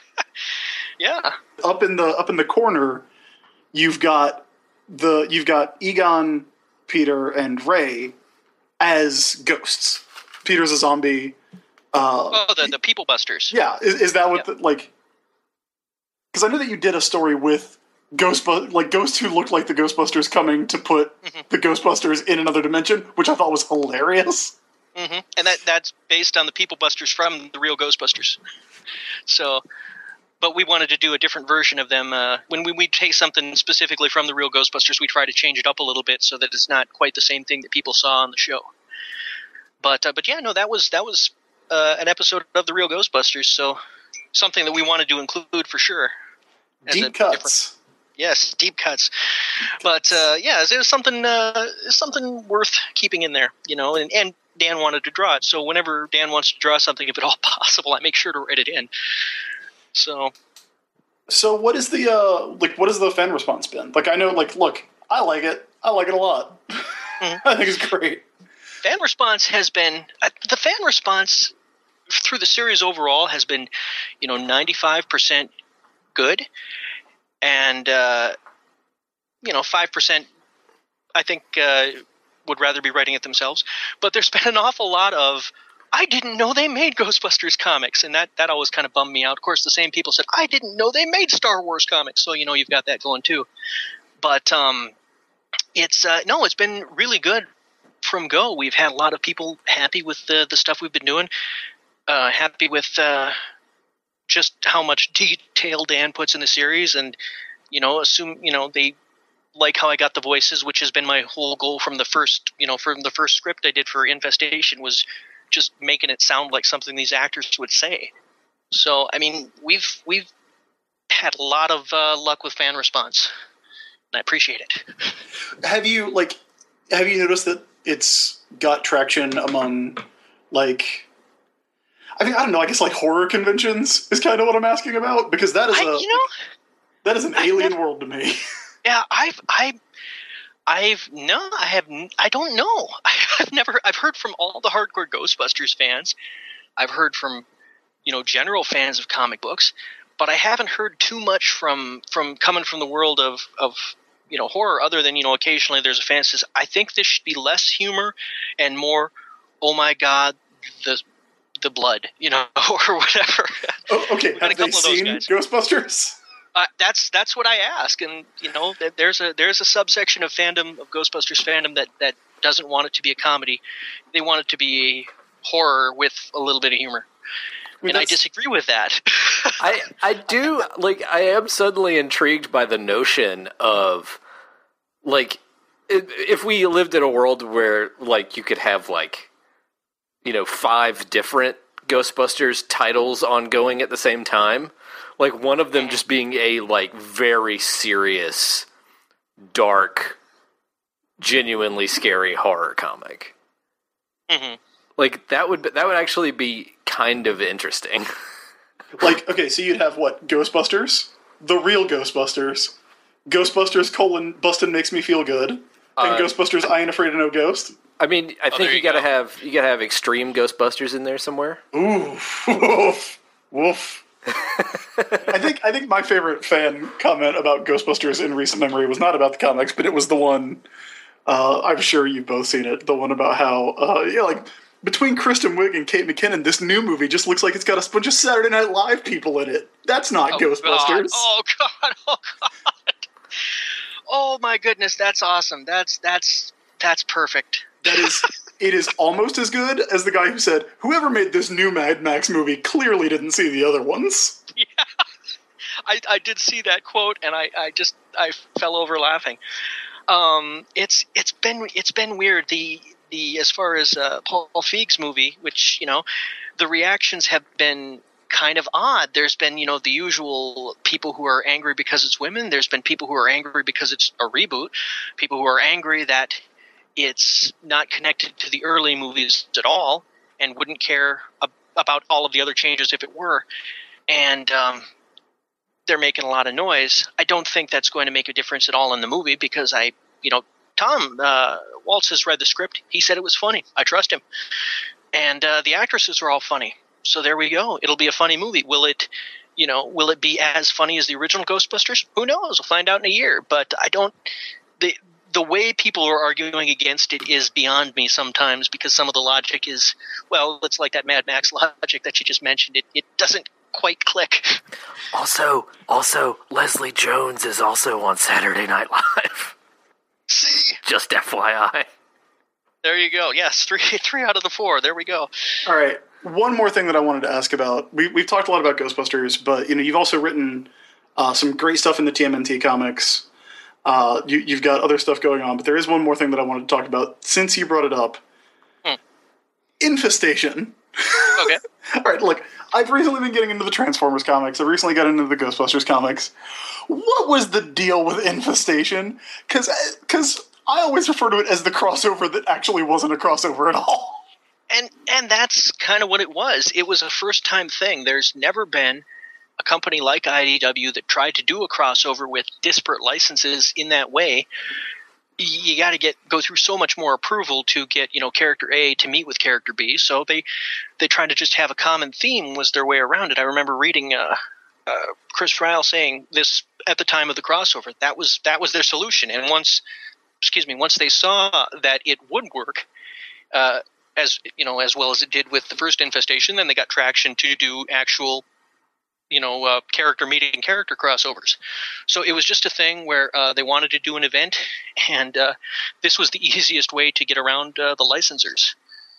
Yeah. Up in the up in the corner, you've got the you've got Egon, Peter, and Ray as ghosts. Peter's a zombie. Uh, Oh, the the People Busters. yeah, is, is that what Yeah. the, like? Because I know that you did a story with Ghostbusters, like ghosts who looked like the Ghostbusters coming to put Mhm. the Ghostbusters in another dimension, which I thought was hilarious. hmm And that that's based on the People Busters from the Real Ghostbusters. So, but we wanted to do a different version of them. Uh, when we, we take something specifically from the Real Ghostbusters, we try to change it up a little bit so that it's not quite the same thing that people saw on the show. But uh, but yeah, no, that was that was uh, an episode of the Real Ghostbusters. So something that we wanted to include for sure. As Deep cuts. Yes, deep cuts. But uh, yeah, it was something uh, something worth keeping in there, you know. And, and Dan wanted to draw it, so whenever Dan wants to draw something, if at all possible, I make sure to write it in. So, so what is the uh, like? What has the fan response been? Like, I know, like, look, I like it. I like it a lot. Mm-hmm. I think it's great. Fan response has been uh, the fan response through the series overall has been, you know, ninety-five percent good. And, uh, you know, five percent, I think, uh, would rather be writing it themselves. But there's been an awful lot of, I didn't know they made Ghostbusters comics. And that, that always kind of bummed me out. Of course, the same people said, I didn't know they made Star Wars comics. So, you know, you've got that going too. But um, it's, uh, no, it's been really good from go. We've had a lot of people happy with the, the stuff we've been doing, uh, happy with uh, just how much detail Dan puts in the series, and you know, assume you know they like how I got the voices, which has been my whole goal from the first you know from the first script I did for Infestation, was just making it sound like something these actors would say. So I mean, we've we've had a lot of uh, luck with fan response, and I appreciate it. Have you like have you noticed that it's got traction among like? I mean, I don't know. I guess like horror conventions is kind of what I'm asking about, because that is I, a you know that is an I've alien never, world to me. Yeah, I've I I've no, I have I don't know. I've never I've heard from all the hardcore Ghostbusters fans. I've heard from you know general fans of comic books, but I haven't heard too much from from coming from the world of of you know horror. Other than you know occasionally there's a fan that says, I think this should be less humor and more, oh my god, the the blood, you know, or whatever. Oh, okay, have they seen Ghostbusters? Uh, that's that's what I ask, and you know, there's a there's a subsection of fandom of Ghostbusters fandom that, that doesn't want it to be a comedy. They want it to be horror with a little bit of humor, I mean, and I disagree with that. I I do like. I am suddenly intrigued by the notion of like if we lived in a world where like you could have like. you know, five different Ghostbusters titles ongoing at the same time. Like, one of them just being a, like, very serious, dark, genuinely scary horror comic. Mm-hmm. Like, that would that would actually be kind of interesting. Like, okay, so you'd have, what, Ghostbusters? The real Ghostbusters. Ghostbusters colon Bustin' Makes Me Feel Good. And uh, Ghostbusters I Ain't Afraid of No Ghost. I mean, I oh, think you, you gotta go. have you gotta have extreme Ghostbusters in there somewhere. Ooh, woof, woof. I think I think my favorite fan comment about Ghostbusters in recent memory was not about the comics, but it was the one. Uh, I'm sure you've both seen it. The one about how, uh, yeah, like between Kristen Wiig and Kate McKinnon, this new movie just looks like it's got a bunch of Saturday Night Live people in it. That's not oh, Ghostbusters. God. Oh God! Oh God! Oh my goodness! That's awesome. That's that's that's perfect. That is, it is almost as good as the guy who said, whoever made this new Mad Max movie clearly didn't see the other ones. Yeah, I, I did see that quote, and I, I just I fell over laughing. Um, it's it's been it's been weird. The the as far as uh, Paul Feig's movie, which you know, the reactions have been kind of odd. There's been you know the usual people who are angry because it's women. There's been people who are angry because it's a reboot. People who are angry that it's not connected to the early movies at all and wouldn't care ab- about all of the other changes if it were. And um, they're making a lot of noise. I don't think that's going to make a difference at all in the movie because I, you know, Tom uh, Waltz has read the script. He said it was funny. I trust him. And uh, the actresses are all funny. So there we go. It'll be a funny movie. Will it, you know, will it be as funny as the original Ghostbusters? Who knows? We'll find out in a year. But I don't the, – The way people are arguing against it is beyond me sometimes because some of the logic is, well, it's like that Mad Max logic that you just mentioned. It it doesn't quite click. Also, also, Leslie Jones is also on Saturday Night Live. See? Just F Y I. There you go. Yes, three three out of the four. There we go. All right. One more thing that I wanted to ask about. We, we've talked a lot about Ghostbusters, but you know, you've also written uh, some great stuff in the T M N T comics. Uh, you, you've got other stuff going on, but there is one more thing that I wanted to talk about since you brought it up. Hmm. Infestation. Okay. All right, look, I've recently been getting into the Transformers comics. I've recently got into the Ghostbusters comics. What was the deal with Infestation? Because I always refer to it as the crossover that actually wasn't a crossover at all. And and that's kind of what it was. It was a first-time thing. There's never been a company like I D W that tried to do a crossover with disparate licenses in that way. You got to get go through so much more approval to get, you know, character A to meet with character B. So they they tried to just have a common theme was their way around it. I remember reading uh, uh, Chris Ryall saying this at the time of the crossover. That was that was their solution. And once, excuse me, once they saw that it would work, uh, as you know, as well as it did with the first Infestation, then they got traction to do actual, you know, uh, character meeting character crossovers. So it was just a thing where uh, they wanted to do an event, and uh, this was the easiest way to get around uh, the licensors.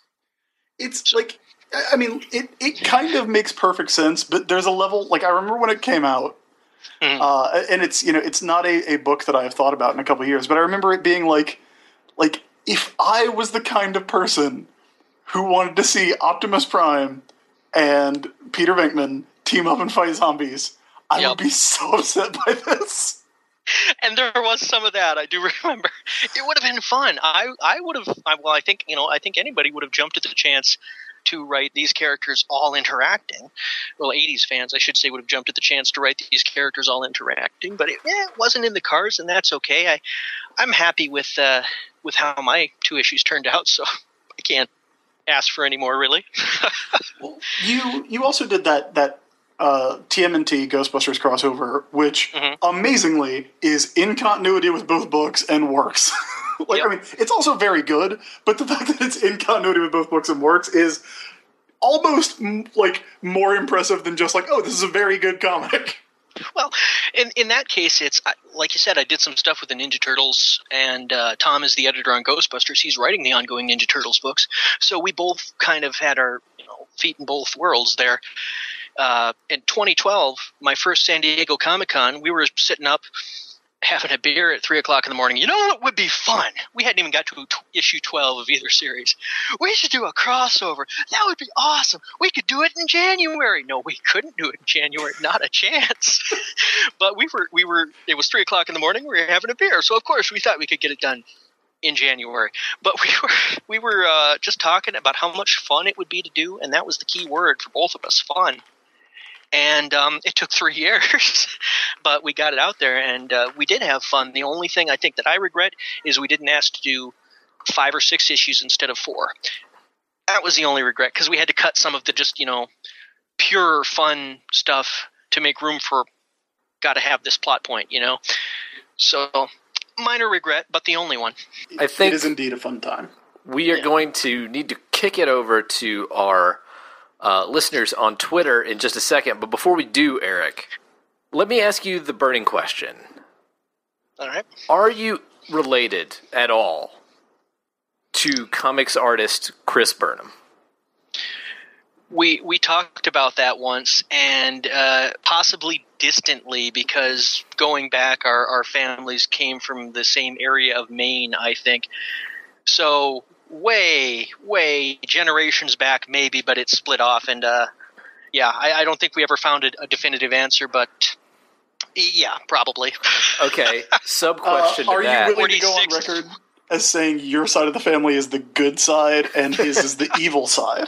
It's like, I mean, it, it kind of makes perfect sense, but there's a level, like I remember when it came out, mm-hmm. uh, and it's, you know, it's not a, a book that I have thought about in a couple of years, but I remember it being like, like if I was the kind of person who wanted to see Optimus Prime and Peter Venkman team up and fight zombies, I yep. would be so upset by this. And there was some of that. I do remember. It would have been fun. I, I would have. I, well, I think you know. I think anybody would have jumped at the chance to write these characters all interacting. Well, eighties fans, I should say, would have jumped at the chance to write these characters all interacting. But it, eh, it wasn't in the cards, and that's okay. I, I'm happy with uh, with how my two issues turned out. So I can't ask for any more, really. Well, you you also did that that. Uh, T M N T Ghostbusters crossover, which mm-hmm. amazingly is in continuity with both books and works. like, yep. I mean, it's also very good, but the fact that it's in continuity with both books and works is almost like more impressive than just like, oh, this is a very good comic. Well, in in that case, it's like you said. I did some stuff with the Ninja Turtles, and uh, Tom is the editor on Ghostbusters. He's writing the ongoing Ninja Turtles books, so we both kind of had our you know, feet in both worlds there. Uh, in twenty twelve, my first San Diego Comic-Con, we were sitting up having a beer at three o'clock in the morning. You know what would be fun? We hadn't even got to t- issue twelve of either series. We should do a crossover. That would be awesome. We could do it in January. No, we couldn't do it in January. Not a chance. But we were, we were. It was three o'clock in the morning. We were having a beer. So, of course, we thought we could get it done in January. But we were we were uh, just talking about how much fun it would be to do, and that was the key word for both of us, fun. And um, it took three years, but we got it out there, and uh, we did have fun. The only thing I think that I regret is we didn't ask to do five or six issues instead of four. That was the only regret, because we had to cut some of the just, you know, pure fun stuff to make room for got to have this plot point, you know. So, minor regret, but the only one. I think it is indeed a fun time. We are yeah. going to need to kick it over to our Uh, listeners on Twitter in just a second, but before we do, Eric, let me ask you the burning question. All right. Are you related at all to comics artist Chris Burnham? We we talked about that once, and uh, possibly distantly, because going back, our, our families came from the same area of Maine, I think. So way, way generations back, maybe, but it's split off. And uh, yeah, I, I don't think we ever found a, a definitive answer, but yeah, probably. Okay, sub question. Uh, are to that. you willing to go on record as saying your side of the family is the good side and his is the evil side?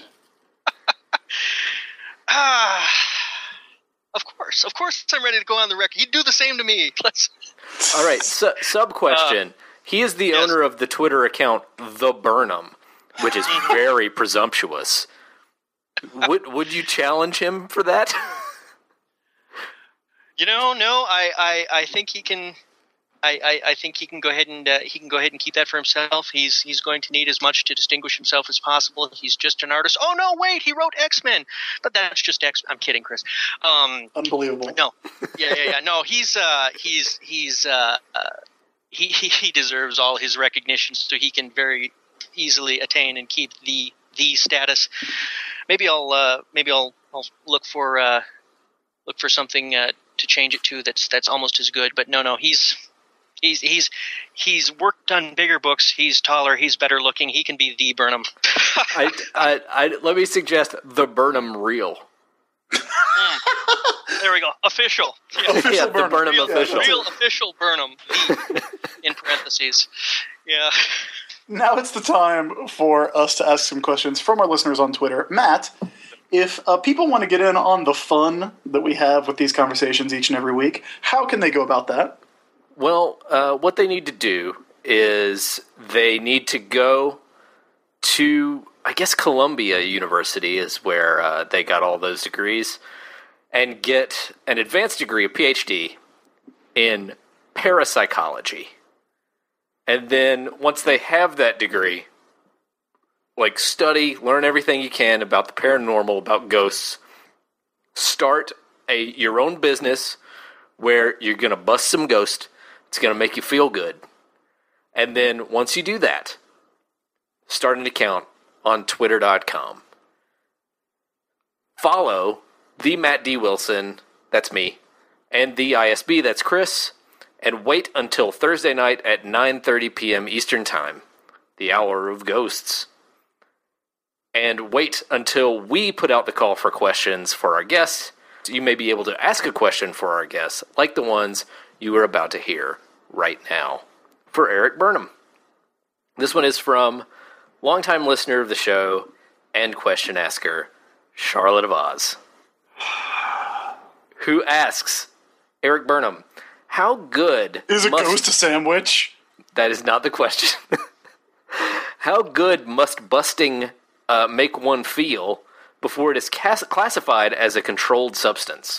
Ah, of course, of course, I'm ready to go on the record. You do the same to me. Let's. All right, su- sub question. Uh, He is the yes. owner of the Twitter account The Burnham, which is very presumptuous. Would would you challenge him for that? You know, no. I, I, I think he can. I, I, I think he can go ahead and uh, he can go ahead and keep that for himself. He's he's going to need as much to distinguish himself as possible. He's just an artist. Oh no, wait, he wrote X-Men, but that's just X. I'm kidding, Chris. Um, Unbelievable. No, yeah, yeah, yeah. No, he's uh, he's he's. Uh, uh, He, he he deserves all his recognition, so he can very easily attain and keep the the status. Maybe I'll uh, maybe I'll I'll look for uh, look for something uh, to change it to that's that's almost as good. But no, no, he's He's he's he's worked on bigger books. He's taller. He's better looking. He can be the Burnham. I, I, I, let me suggest the Burnham reel. Mm. There we go. Official. Yeah, Official yeah, the Burnham. Burnham real, official. real official Burnham. The, in parentheses. Yeah. Now it's the time for us to ask some questions from our listeners on Twitter. Matt, if uh, people want to get in on the fun that we have with these conversations each and every week, how can they go about that? Well, uh, what they need to do is they need to go to, I guess, Columbia University is where uh, they got all those degrees, and get an advanced degree, a P H D, in parapsychology. And then once they have that degree, like study, learn everything you can about the paranormal, about ghosts, start a your own business where you're going to bust some ghosts. It's going to make you feel good. And then once you do that, start an account on twitter dot com. Follow the Matt D. Wilson, that's me, and the I S B, that's Chris, and wait until Thursday night at nine thirty p.m. Eastern Time, the hour of ghosts. And wait until we put out the call for questions for our guests. You may be able to ask a question for our guests, like the ones you are about to hear right now for Eric Burnham. This one is from longtime listener of the show and question asker, Charlotte of Oz, who asks, Eric Burnham, how good Is a must... ghost a sandwich? That is not the question. How good must busting uh, make one feel before it is cas- classified as a controlled substance?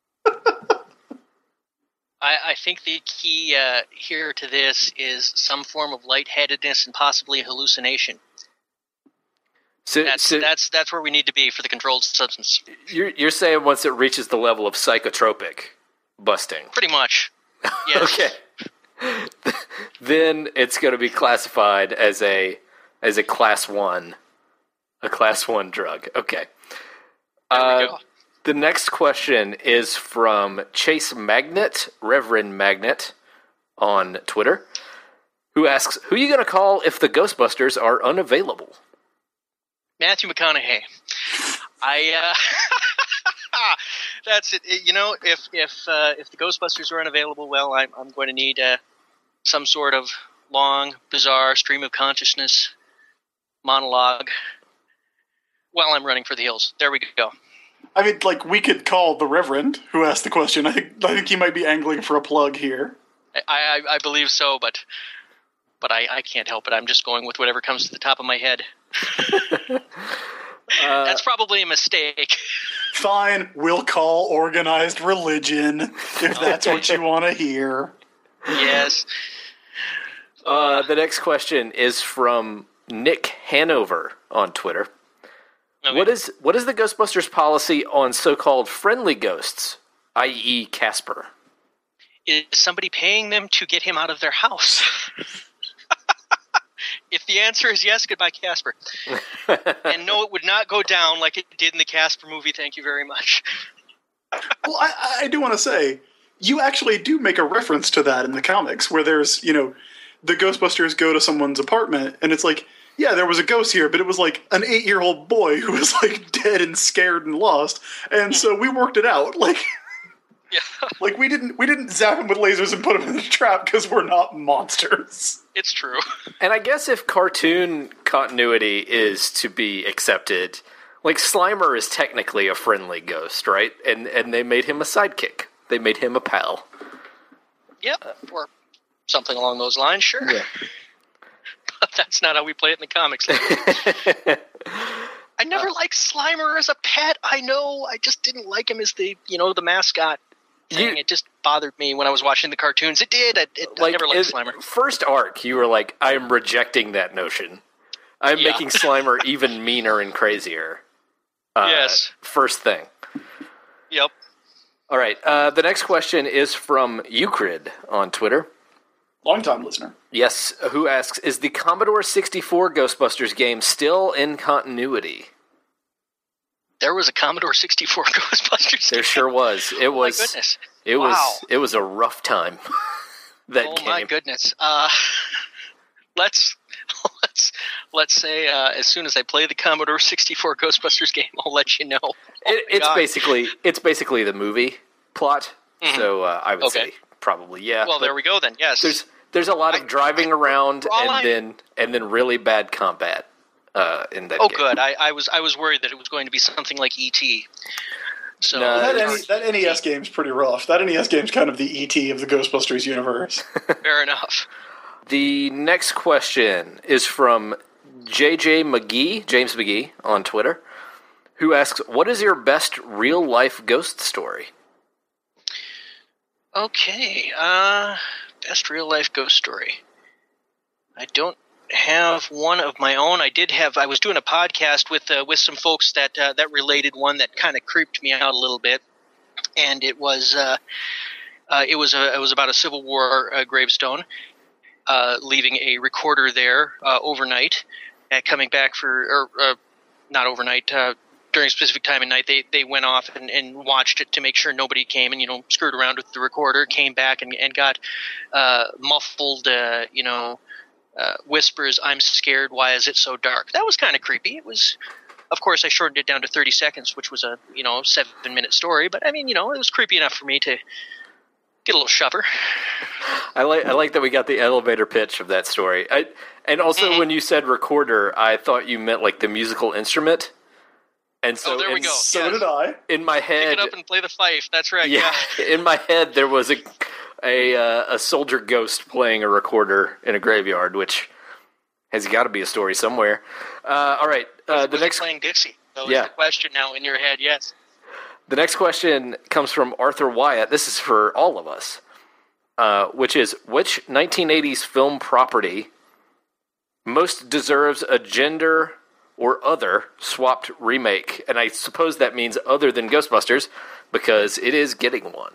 I, I think the key uh, here to this is some form of lightheadedness and possibly hallucination. So, That's so that's that's where we need to be for the controlled substance. you're, you're saying once it reaches the level of psychotropic busting. Pretty much. Yes. Okay. Then it's going to be classified as a as a class one, a class one drug. Okay. There we Uh, go. the next question is from Chase Magnet, Reverend Magnet, on Twitter, who asks, "Who are you going to call if the Ghostbusters are unavailable?" Matthew McConaughey. I. Uh, that's it. You know, if if uh, if the Ghostbusters are unavailable, well, I'm I'm going to need uh, some sort of long, bizarre stream of consciousness monologue while I'm running for the hills. There we go. I mean, like, we could call the Reverend who asked the question. I think I think he might be angling for a plug here. I, I, I believe so, but but I, I can't help it. I'm just going with whatever comes to the top of my head. Uh, That's probably a mistake. Fine, we'll call organized religion if that's what you want to hear. Yes. Uh, the next question is from Nick Hanover on Twitter. Okay. What is what is the Ghostbusters policy on so-called friendly ghosts, that is. Casper? Is somebody paying them to get him out of their house? If the answer is yes, goodbye, Casper. And no, it would not go down like it did in the Casper movie. Thank you very much. Well, I, I do want to say, you actually do make a reference to that in the comics, where there's, you know, the Ghostbusters go to someone's apartment, and it's like, yeah, there was a ghost here, but it was like an eight-year-old boy who was like dead and scared and lost, and so we worked it out. Like, Yeah, like we didn't we didn't zap him with lasers and put him in the trap because we're not monsters. it's true. And I guess if cartoon continuity is to be accepted, like Slimer is technically a friendly ghost, right? And and they made him a sidekick. They made him a pal. Yep, or something along those lines, sure. Yeah. But that's not how we play it in the comics. I never liked Slimer as a pet. I know. I just didn't like him as the, you know, the mascot thing. You- It just bothered me when I was watching the cartoons. It did. It, it, I Like, never liked is- Slimer. first arc, you were like, I'm rejecting that notion. I'm Yeah. making Slimer even meaner and crazier. Uh, Yes. First thing. Yep. All right. Uh, the next question is from Euclid on Twitter. Long-time listener. Yes, who asks, is the Commodore sixty-four Ghostbusters game still in continuity? There was a Commodore sixty-four Ghostbusters. There sure was. It Oh my was. goodness. It Wow. was. It was a rough time. that oh came. my goodness. Uh, let's let's let's say uh, as soon as I play the Commodore sixty-four Ghostbusters game, I'll let you know. Oh It, it's God. basically it's basically the movie plot. Mhm. So uh, I would Okay. say probably yeah. Well, but there we go then. Yes. There's there's a lot of I- driving I- around all and I- then and then really bad combat uh, in that oh, game. good. I, I was I was worried that it was going to be something like E T. So No, that, it's- N- that N E S game's pretty rough. That N E S game's kind of the E T of the Ghostbusters universe. fair enough. The next question is from J J McGee, James McGee, on Twitter, who asks, what is your best real-life ghost story? Okay. Uh, best real life ghost story. I don't have one of my own. I did have. I was doing a podcast with uh, with some folks that uh, that related one that kind of creeped me out a little bit, and it was uh, uh, it was a, it was about a Civil War uh, gravestone, uh, leaving a recorder there uh, overnight, and coming back for or uh, not overnight. Uh, during a specific time of night, they, they went off and, and watched it to make sure nobody came and, you know, screwed around with the recorder, came back and, and got uh, muffled, uh, you know, uh, whispers, I'm scared, why is it so dark? That was kind of creepy. It was, of course, I shortened it down to thirty seconds, which was a, you know, seven-minute story. But, I mean, you know, it was creepy enough for me to get a little shuffer. I like I like that we got the elevator pitch of that story. I, and also Mhm. when you said recorder, I thought you meant like the musical instrument. And so Oh, there we in, go. So Yes. did I. in my Pick head, it up and play the fife. That's right, yeah, yeah. in my head there was a a uh, a soldier ghost playing a recorder in a graveyard, which has got to be a story somewhere. Uh, all right, uh, the Was next he playing Dixie? That Yeah. was the question now in your head, yes. the next question comes from Arthur Wyatt. This is for all of us, uh, which is which nineteen eighties film property most deserves a gender or other swapped remake? And I suppose that means other than Ghostbusters, because it is getting one.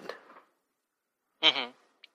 hmm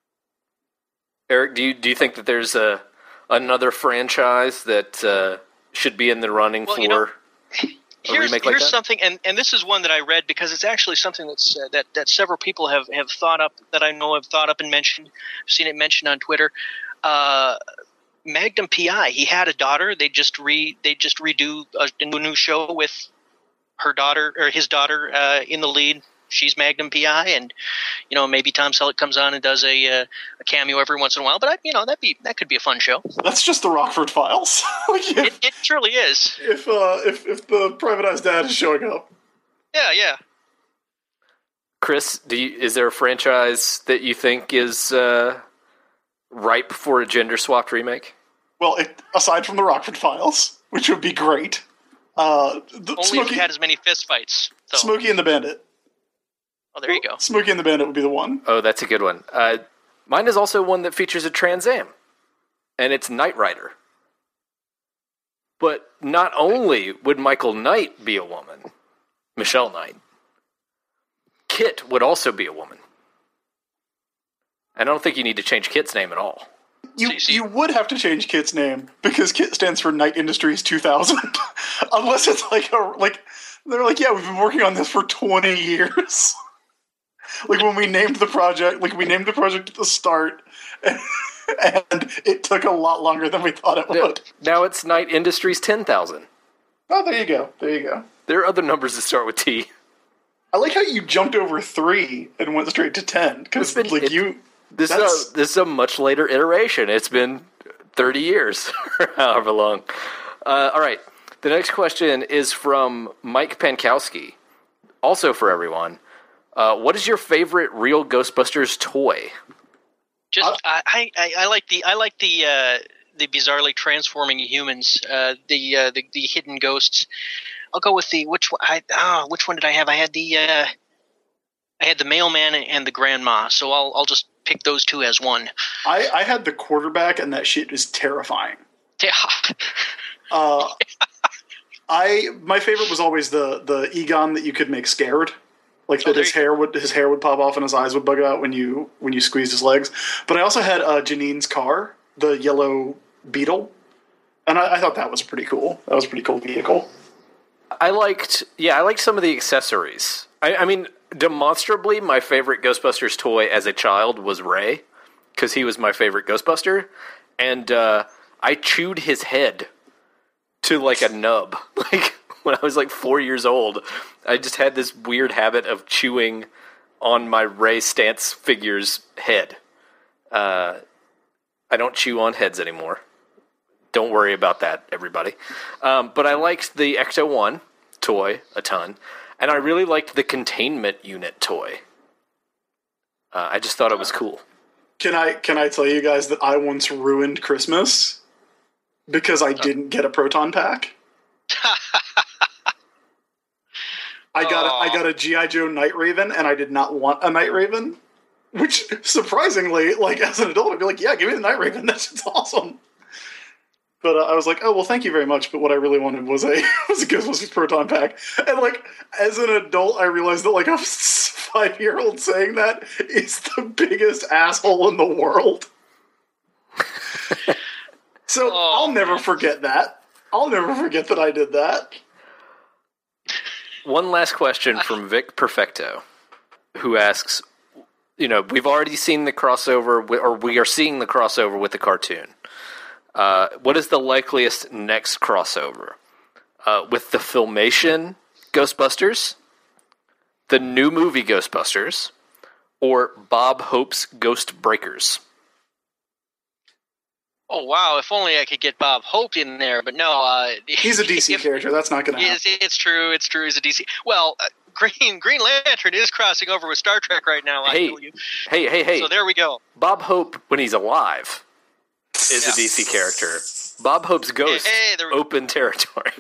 Eric, do you do you think that there's a another franchise that uh, should be in the running Well, for you know, a Here's, remake like here's that? something, and, and this is one that I read because it's actually something that's uh, that that several people have, have thought up, that I know have thought up and mentioned. I've seen it mentioned on Twitter. Uh, Magnum P I. He had a daughter. They just re they just redo a, a new show with her daughter or his daughter uh, in the lead. She's Magnum P I, and you know maybe Tom Selleck comes on and does a uh, a cameo every once in a while. But I, you know that be that could be a fun show. That's just the Rockford Files. Like, It, if it truly is. if, uh, if if the privatized dad is showing up, Yeah, yeah. Chris, do you, is there a franchise that you think is uh, ripe for a gender swapped remake? well, it, aside from the Rockford Files, which would be great, uh, the, Only if Smokey, he had as many fist fights. So. Smokey and the Bandit. Oh, there you go. Smokey and the Bandit would be the one. Oh, that's a good one. Uh, mine is also one that features a Trans Am, and it's Knight Rider. But not only would Michael Knight be a woman, Michelle Knight, Kit would also be a woman. And I don't think you need to change Kit's name at all. You See, see. you would have to change Kit's name because Kit stands for Knight Industries two thousand, unless it's like a like they're like yeah we've been working on this for twenty years. Like when we named the project, like we named the project at the start, and, and it took a lot longer than we thought it would. Now it's Knight Industries ten thousand. Oh, there you go, there you go. There are other numbers that start with T. I like how you jumped over three and went straight to ten because It's been- like it- you. This That's- is, a, this is a much later iteration. It's been thirty years, or however long. Uh, all right. The next question is from Mike Pankowski, also for everyone. Uh, what is your favorite real Ghostbusters toy? Just I, I, I, I like the I like the uh, the bizarrely transforming humans, uh, the, uh, the the hidden ghosts. I'll go with the which one? I oh, which one did I have? I had the uh, I had the mailman and the grandma. So I'll I'll just pick those two as one. I, I had the quarterback, and that shit is terrifying. Yeah. Uh, I my favorite was always the the Egon that you could make scared, like Oh, that there his you- hair would his hair would pop off and his eyes would bug out when you when you squeezed his legs. But I also had uh, Janine's car, the yellow Beetle, and I, I thought that was pretty cool. That was a pretty cool vehicle. I liked, yeah, I liked some of the accessories. I, I mean, demonstrably, my favorite Ghostbusters toy as a child was Ray, because he was my favorite Ghostbuster, and uh, I chewed his head to like a nub. Like when I was like four years old, I just had this weird habit of chewing on my Ray Stantz figure's head. Uh, I don't chew on heads anymore. Don't worry about that, everybody. Um, but I liked the Ecto one toy a ton, and I really liked the containment unit toy. Uh, I just thought it was cool. Can I can I tell you guys that I once ruined Christmas because I didn't get a proton pack? I got a, I got a G I. Joe Night Raven, and I did not want a Night Raven. Which, surprisingly, like as an adult, I'd be like, "Yeah, give me the Night Raven. That's just awesome." But uh, I was like, "Oh well, thank you very much." But what I really wanted was a was a Ghostbusters proton pack. And like as an adult, I realized that like a five year old saying that is the biggest asshole in the world. So oh, I'll never man. forget that. I'll never forget that I did that. One last question from Vic Perfecto, who asks, you know, we've already seen the crossover, with, or we are seeing the crossover with the cartoon. Uh, what is the likeliest next crossover? Uh, with the Filmation Ghostbusters, the new movie Ghostbusters, or Bob Hope's Ghost Breakers? Oh, wow, if only I could get Bob Hope in there, but no. Uh, He's a D C if, character, that's not going to happen. It's, it's true, it's true, he's a D C. Well, uh, Green Green Lantern is crossing over with Star Trek right now, I hey, tell you. Hey, hey, hey. So there we go. Bob Hope, when he's alive, is yeah. a D C character. Bob Hope's Ghost, hey, hey, open territory.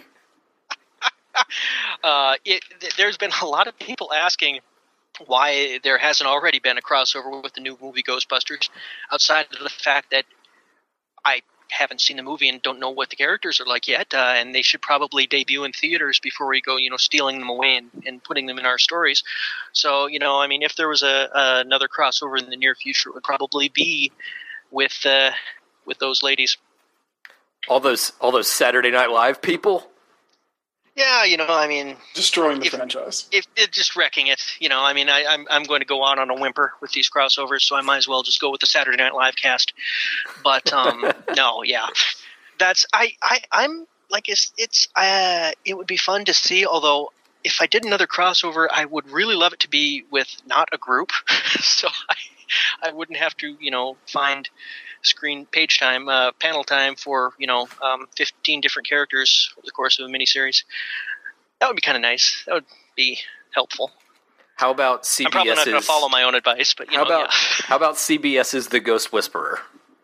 uh, it, there's been a lot of people asking why there hasn't already been a crossover with the new movie Ghostbusters, outside of the fact that I haven't seen the movie and don't know what the characters are like yet, uh, and they should probably debut in theaters before we go, you know, stealing them away and, and putting them in our stories. So, you know, I mean, if there was a, a another crossover in the near future, it would probably be with uh, with those ladies. All those, all those Saturday Night Live people. Yeah, you know, I mean, destroying the if, franchise. If, if just wrecking it, you know, I mean, I, I'm I'm going to go out on a whimper with these crossovers, so I might as well just go with the Saturday Night Live cast. But um, no, yeah, that's I I I'm like it's it's uh it would be fun to see. Although if I did another crossover, I would really love it to be with not a group, so I I wouldn't have to you know find screen page time, uh, panel time for, you know, um, fifteen different characters over the course of a miniseries. That would be kind of nice. That would be helpful. How about C B S's... I'm probably not going to follow my own advice, but, you how know, about, yeah. How about C B S's The Ghost Whisperer?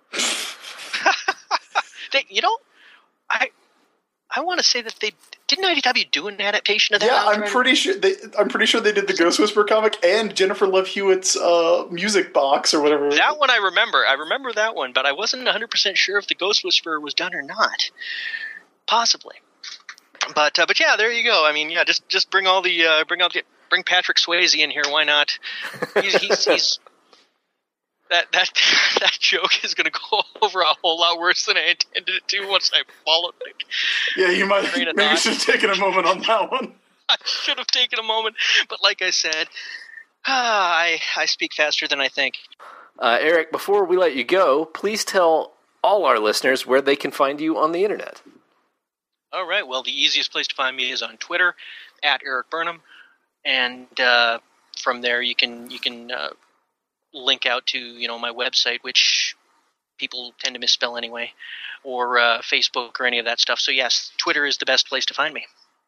they, you know, I I want to say that they... Didn't I D W do an adaptation of that? Yeah, I'm pretty sure they. I'm pretty sure they did the Ghost Whisperer comic and Jennifer Love Hewitt's uh, music box or whatever. That one I remember. I remember that one, but I wasn't one hundred percent sure if the Ghost Whisperer was done or not. Possibly, but uh, but yeah, there you go. I mean, yeah, just just bring all the uh, bring out the, bring Patrick Swayze in here. Why not? He's he's. he's That that that joke is going to go over a whole lot worse than I intended it to once I followed it. Yeah, you might maybe you should have taken a moment on that one. I should have taken a moment, but like I said, ah, I I speak faster than I think. Uh, Eric, before we let you go, please tell all our listeners where they can find you on the internet. All right. Well, the easiest place to find me is on Twitter at Eric Burnham, and uh, from there you can you can. Uh, link out to, you know, my website, which people tend to misspell anyway, or uh, Facebook or any of that stuff. So yes, Twitter is the best place to find me.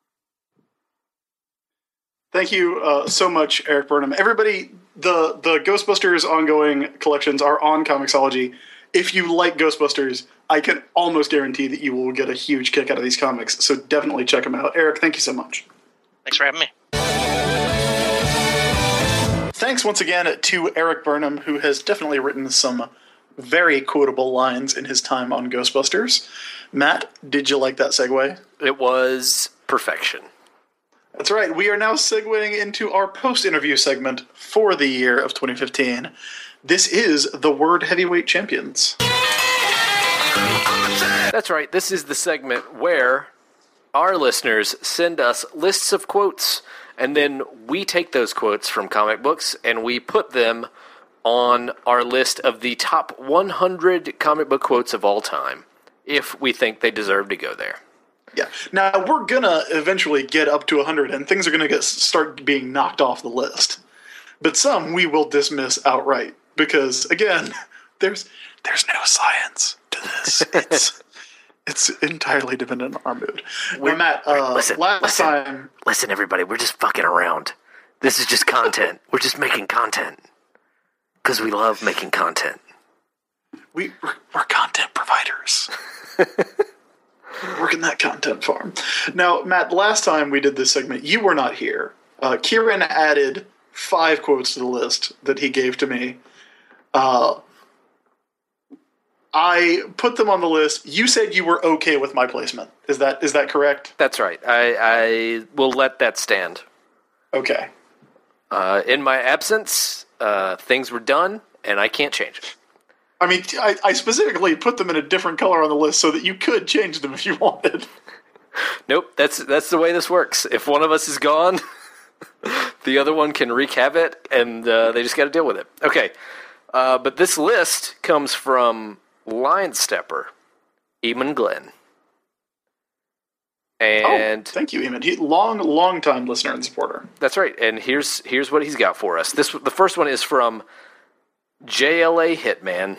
Thank you uh, so much, Eric Burnham. Everybody, the the Ghostbusters ongoing collections are on Comixology. If you like Ghostbusters, I can almost guarantee that you will get a huge kick out of these comics. So definitely check them out. Eric, thank you so much. Thanks for having me. Thanks once again to Eric Burnham, who has definitely written some very quotable lines in his time on Ghostbusters. Matt, did you like that segue? It was perfection. That's right. We are now segueing into our post-interview segment for the year of twenty fifteen. This is the Word Heavyweight Champions. That's right. This is the segment where our listeners send us lists of quotes, and then we take those quotes from comic books and we put them on our list of the top one hundred comic book quotes of all time, if we think they deserve to go there. Yeah. Now, we're going to eventually get up to one hundred, and things are going to get start being knocked off the list. But some we will dismiss outright, because, again, there's there's no science to this. It's, it's entirely dependent on our mood. Now, Matt, uh, listen, last listen, time... Listen, everybody, we're just fucking around. This is just content. We're just making content. Because we love making content. We, we're, we're content providers. Working that content farm. Now, Matt, last time we did this segment, you were not here. Uh, Kieran added five quotes to the list that he gave to me. Uh, I put them on the list. You said you were okay with my placement. Is that is that correct? That's right. I, I will let that stand. Okay. Uh, in my absence, uh, things were done, and I can't change it. I mean, I, I specifically put them in a different color on the list so that you could change them if you wanted. Nope, that's that's the way this works. If one of us is gone, the other one can wreak havoc, and uh, they just got to deal with it. Okay, uh, but this list comes from Line Stepper, Eamon Glenn. And oh, thank you, Eamon. He, long, long time listener and supporter. That's right. And here's here's what he's got for us. This the first one is from J L A Hitman.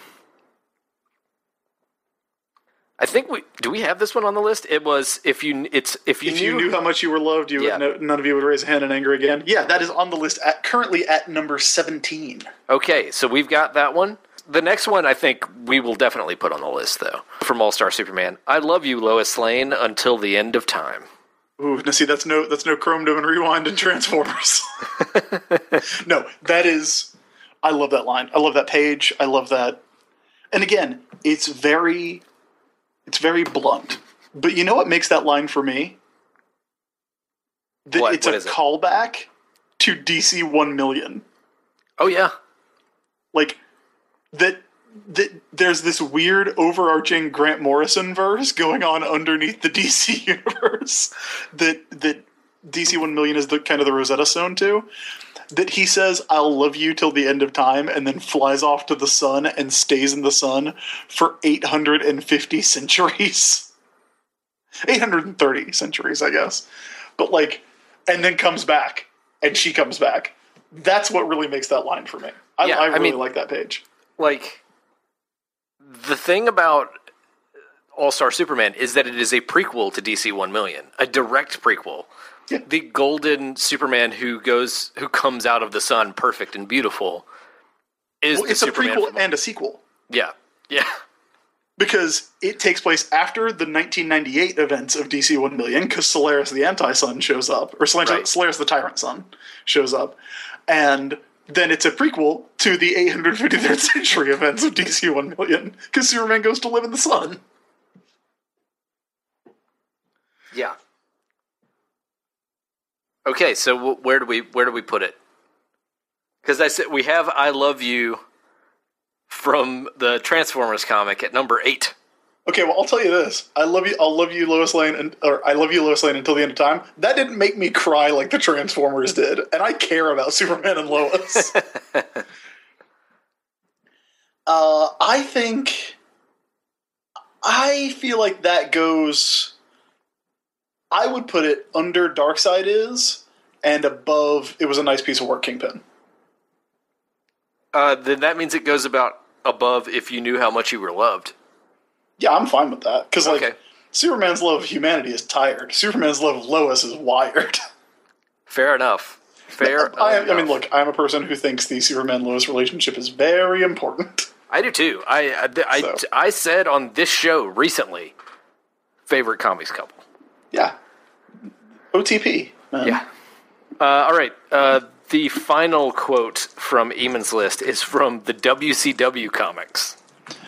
I think we do. We have this one on the list. It was if you it's if you if knew, you knew how much you were loved, you yeah. would, no, none of you would raise a hand in anger again. Yeah, that is on the list at currently at number seventeen. Okay, so we've got that one. The next one I think we will definitely put on the list, though, from All Star Superman. I love you, Lois Lane, until the end of time. Ooh, now see, that's no that's no Chrome Dome and Rewind and Transformers. No, that is. I love that line. I love that page. I love that. And again, it's very, it's very blunt. But you know what makes that line for me? The, What? It's What a is it? callback to D C one million. Oh yeah, Like that. That there's this weird overarching Grant Morrison verse going on underneath the D C universe that that D C one million is the kind of the Rosetta Stone to. That he says, I'll love you till the end of time, and then flies off to the sun and stays in the sun for eight hundred fifty centuries. eight hundred thirty centuries, I guess. But, like, and then comes back, and she comes back. That's what really makes that line for me. I, Yeah, I I really mean- like that page. like the thing about All Star Superman is that it is a prequel to D C one million, a direct prequel. Yeah. The golden Superman who goes, who comes out of the sun, perfect and beautiful, is Well, the it's a Superman prequel from- and a sequel. yeah, yeah, Because it takes place after the nineteen ninety-eight events of D C one million, because Solaris the Anti-Sun shows up, or Solaris, Right. Solaris the Tyrant Sun shows up, and then it's a prequel to the eight hundred fifty-third century events of D C one million, because Superman goes to live in the sun. yeah. Okay, so w- where do we where do we put it? Because I said we have "I Love You" from the Transformers comic at number eight. Okay, well, I'll tell you this. I love you, I'll love you, Lois Lane, and, or I love you, Lois Lane, until the end of time. That didn't make me cry like the Transformers did, and I care about Superman and Lois. uh, I think... I feel like that goes... I would put it under Darkseid Is, and above It Was a Nice Piece of Work, Kingpin. Uh, then that means it goes about above "If You Knew How Much You Were Loved." Yeah, I'm fine with that, because, like, Okay. Superman's love of humanity is tired. Superman's love of Lois is wired. Fair enough. Fair I, enough. I mean, look, I'm a person who thinks the Superman-Lois relationship is very important. I do too. I I, I, So. I said on this show recently, favorite comics couple. Yeah. O T P, man. Yeah. Uh, all right. Uh, the final quote from Eamon's list is from the W C W comics.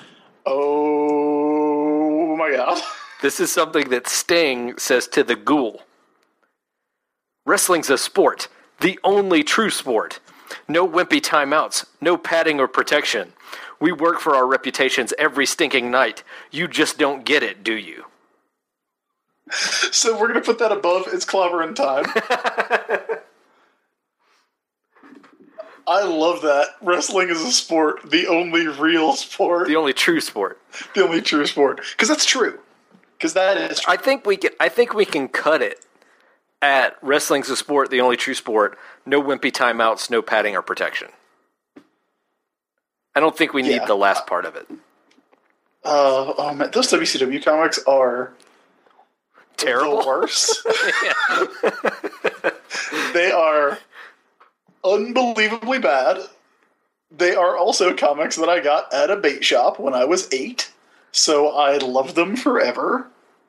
Oh, my God. This is something that Sting says to the Ghoul. Wrestling's a sport, the only true sport. No wimpy timeouts, no padding or protection. We work for our reputations every stinking night. You just don't get it, do you? So we're going to put that above It's Clever in Time. I love that. Wrestling is a sport, the only real sport, The only true sport. the only true sport. Because that's true. Because that is true. I think we can. I think we can cut it at wrestling's a sport, the only true sport. No wimpy timeouts, no padding or protection. I don't think we need Yeah. the last part of it. Uh, oh man, those W C W comics are Terrible. the worst. They are unbelievably bad. They are also comics that I got at a bait shop when I was eight, so I love them forever.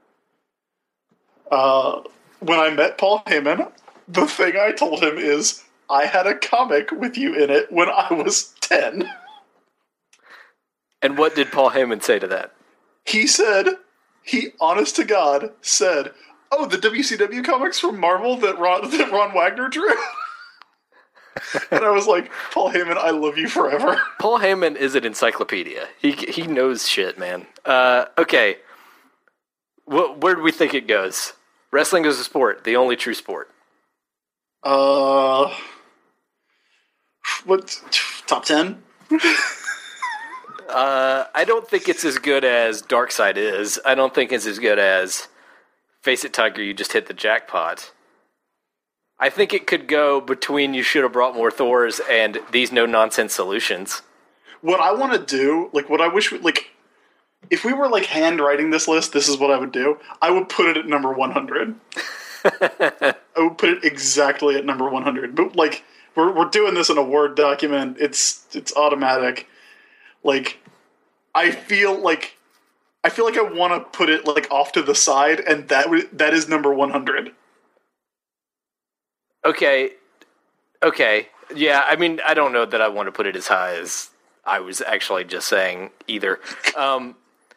Uh, when I met Paul Heyman, the thing I told him is, I had a comic with you in it when I was ten. And what did Paul Heyman say to that? He said, he, honest to God, said, oh, the W C W comics from Marvel that Ron, that Ron Wagner drew? And I was like, Paul Heyman, I love you forever. Paul Heyman is an encyclopedia. He he knows shit, man. Uh, okay. Wh- where do we think it goes? Wrestling is a sport, the only true sport. Uh, what, top ten? Uh, I don't think it's as good as Darkseid is. I don't think it's as good as Face It, Tiger, you just hit the jackpot. I think it could go between You Should Have Brought More Thors and These No-Nonsense Solutions. What I want to do, like, what I wish, we, like, if we were, like, handwriting this list, this is what I would do. I would put it at number one hundred. I would put it exactly at number one hundred. But, like, we're we're doing this in a Word document. It's it's automatic. Like, I feel like I feel like I want to put it, like, off to the side, and that w- that is number one hundred. Okay. Okay. Yeah, I mean, I don't know that I want to put it as high as I was actually just saying either. Um,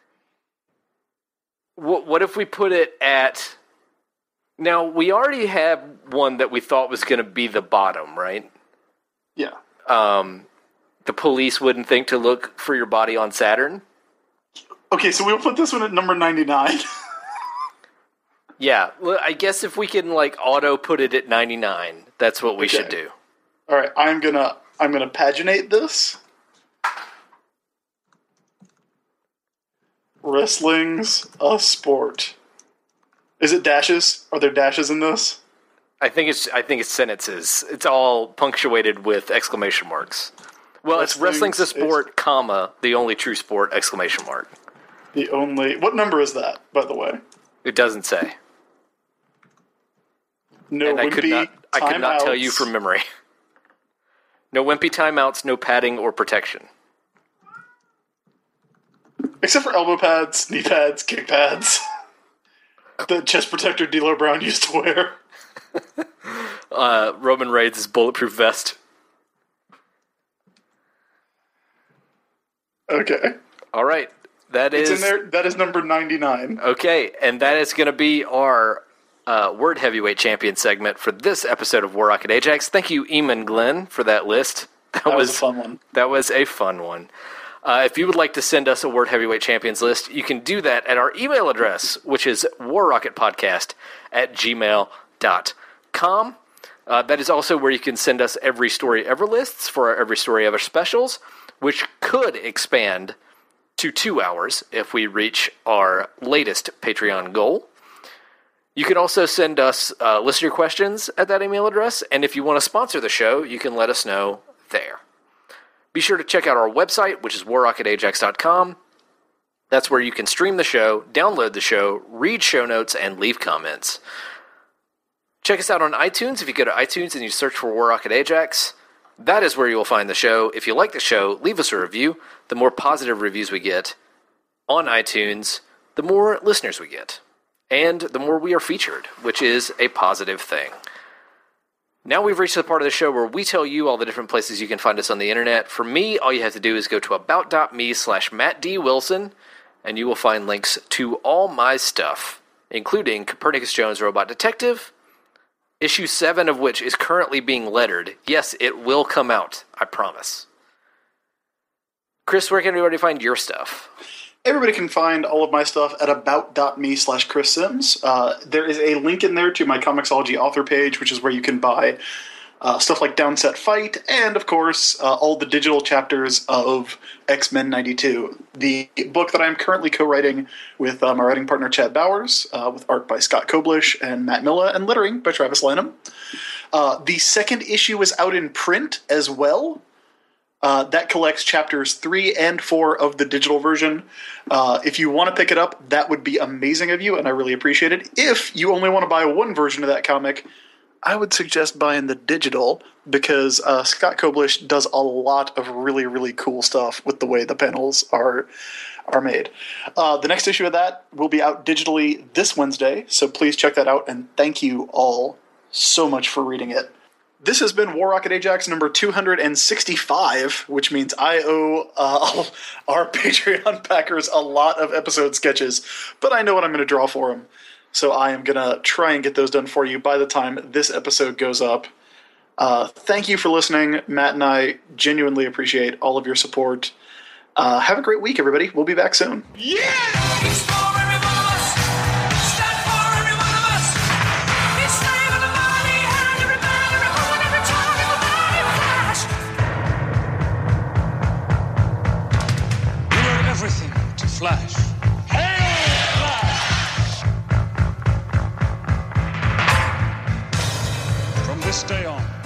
what, what if we put it at... Now, we already have one that we thought was going to be the bottom, right? Yeah. Um, the police wouldn't think to look for your body on Saturn. Okay, so we'll put this one at number ninety-nine. Yeah, well, I guess if we can like auto put it at ninety-nine, that's what we Okay. should do. All right, I'm gonna I'm gonna paginate this. Wrestling's a sport. Is it dashes? Are there dashes in this? I think it's I think it's sentences. It's all punctuated with exclamation marks. Well, it's Wrestling's wrestling's a sport, comma, the only true sport, exclamation mark. The only what number is that, by the way? It doesn't say. No and I wimpy could not I could not tell timeouts. you from memory. No wimpy timeouts, no padding or protection. Except for elbow pads, knee pads, kick pads. The chest protector D'Lo Brown used to wear. Uh, Roman Reigns' bulletproof vest. Okay. All right. That is It's in there. That is number ninety-nine. Okay, and that is going to be our uh, Word Heavyweight Champion segment for this episode of War Rocket Ajax. Thank you, Eamon Glenn, for that list. That, That was a fun one. That was a fun one. Uh, if you would like to send us a Word Heavyweight Champions list, you can do that at our email address, which is warrocketpodcast at gmail dot com. Uh, that is also where you can send us Every Story Ever lists for our Every Story Ever specials, which could expand to two hours if we reach our latest Patreon goal. You can also send us uh, listener questions at that email address, and if you want to sponsor the show, you can let us know there. Be sure to check out our website, which is war rocket ajax dot com. That's where you can stream the show, download the show, read show notes, and leave comments. Check us out on iTunes. If you go to iTunes and you search for War Rocket Ajax, that is where you will find the show. If you like the show, leave us a review. The more positive reviews we get on iTunes, the more listeners we get. And the more we are featured, which is a positive thing. Now we've reached the part of the show where we tell you all the different places you can find us on the internet. For me, all you have to do is go to about.me slash Matt D. Wilson, and you will find links to all my stuff, including Copernicus Jones Robot Detective, issue seven of which is currently being lettered. Yes, it will come out, I promise. Chris, where can everybody find your stuff? Everybody can find all of my stuff at about.me slash Chris Sims. Uh, there is a link in there to my Comixology author page, which is where you can buy Uh, stuff like Downset Fight, and of course, uh, all the digital chapters of X-Men ninety-two, the book that I'm currently co-writing with uh, my writing partner Chad Bowers, uh, with art by Scott Koblish and Matt Milla, and lettering by Travis Lanham. Uh, the second issue is out in print as well. Uh, that collects chapters three and four of the digital version. Uh, if you want to pick it up, that would be amazing of you, and I really appreciate it. If you only want to buy one version of that comic, I would suggest buying the digital, because uh, Scott Koblish does a lot of really, really cool stuff with the way the panels are are made. Uh, the next issue of that will be out digitally this Wednesday, so please check that out, and thank you all so much for reading it. This has been War Rocket Ajax number two hundred sixty-five, which means I owe uh, our Patreon backers a lot of episode sketches, but I know what I'm going to draw for them. So I am going to try and get those done for you by the time this episode goes up. Uh, thank you for listening. Matt and I genuinely appreciate all of your support. Uh, have a great week, everybody. We'll be back soon. Yeah! It's for every one of us. Stand for every one of us. It's time for the body, hand, every man, every woman, every child, every body flash. We owe everything to Flash. From this day on,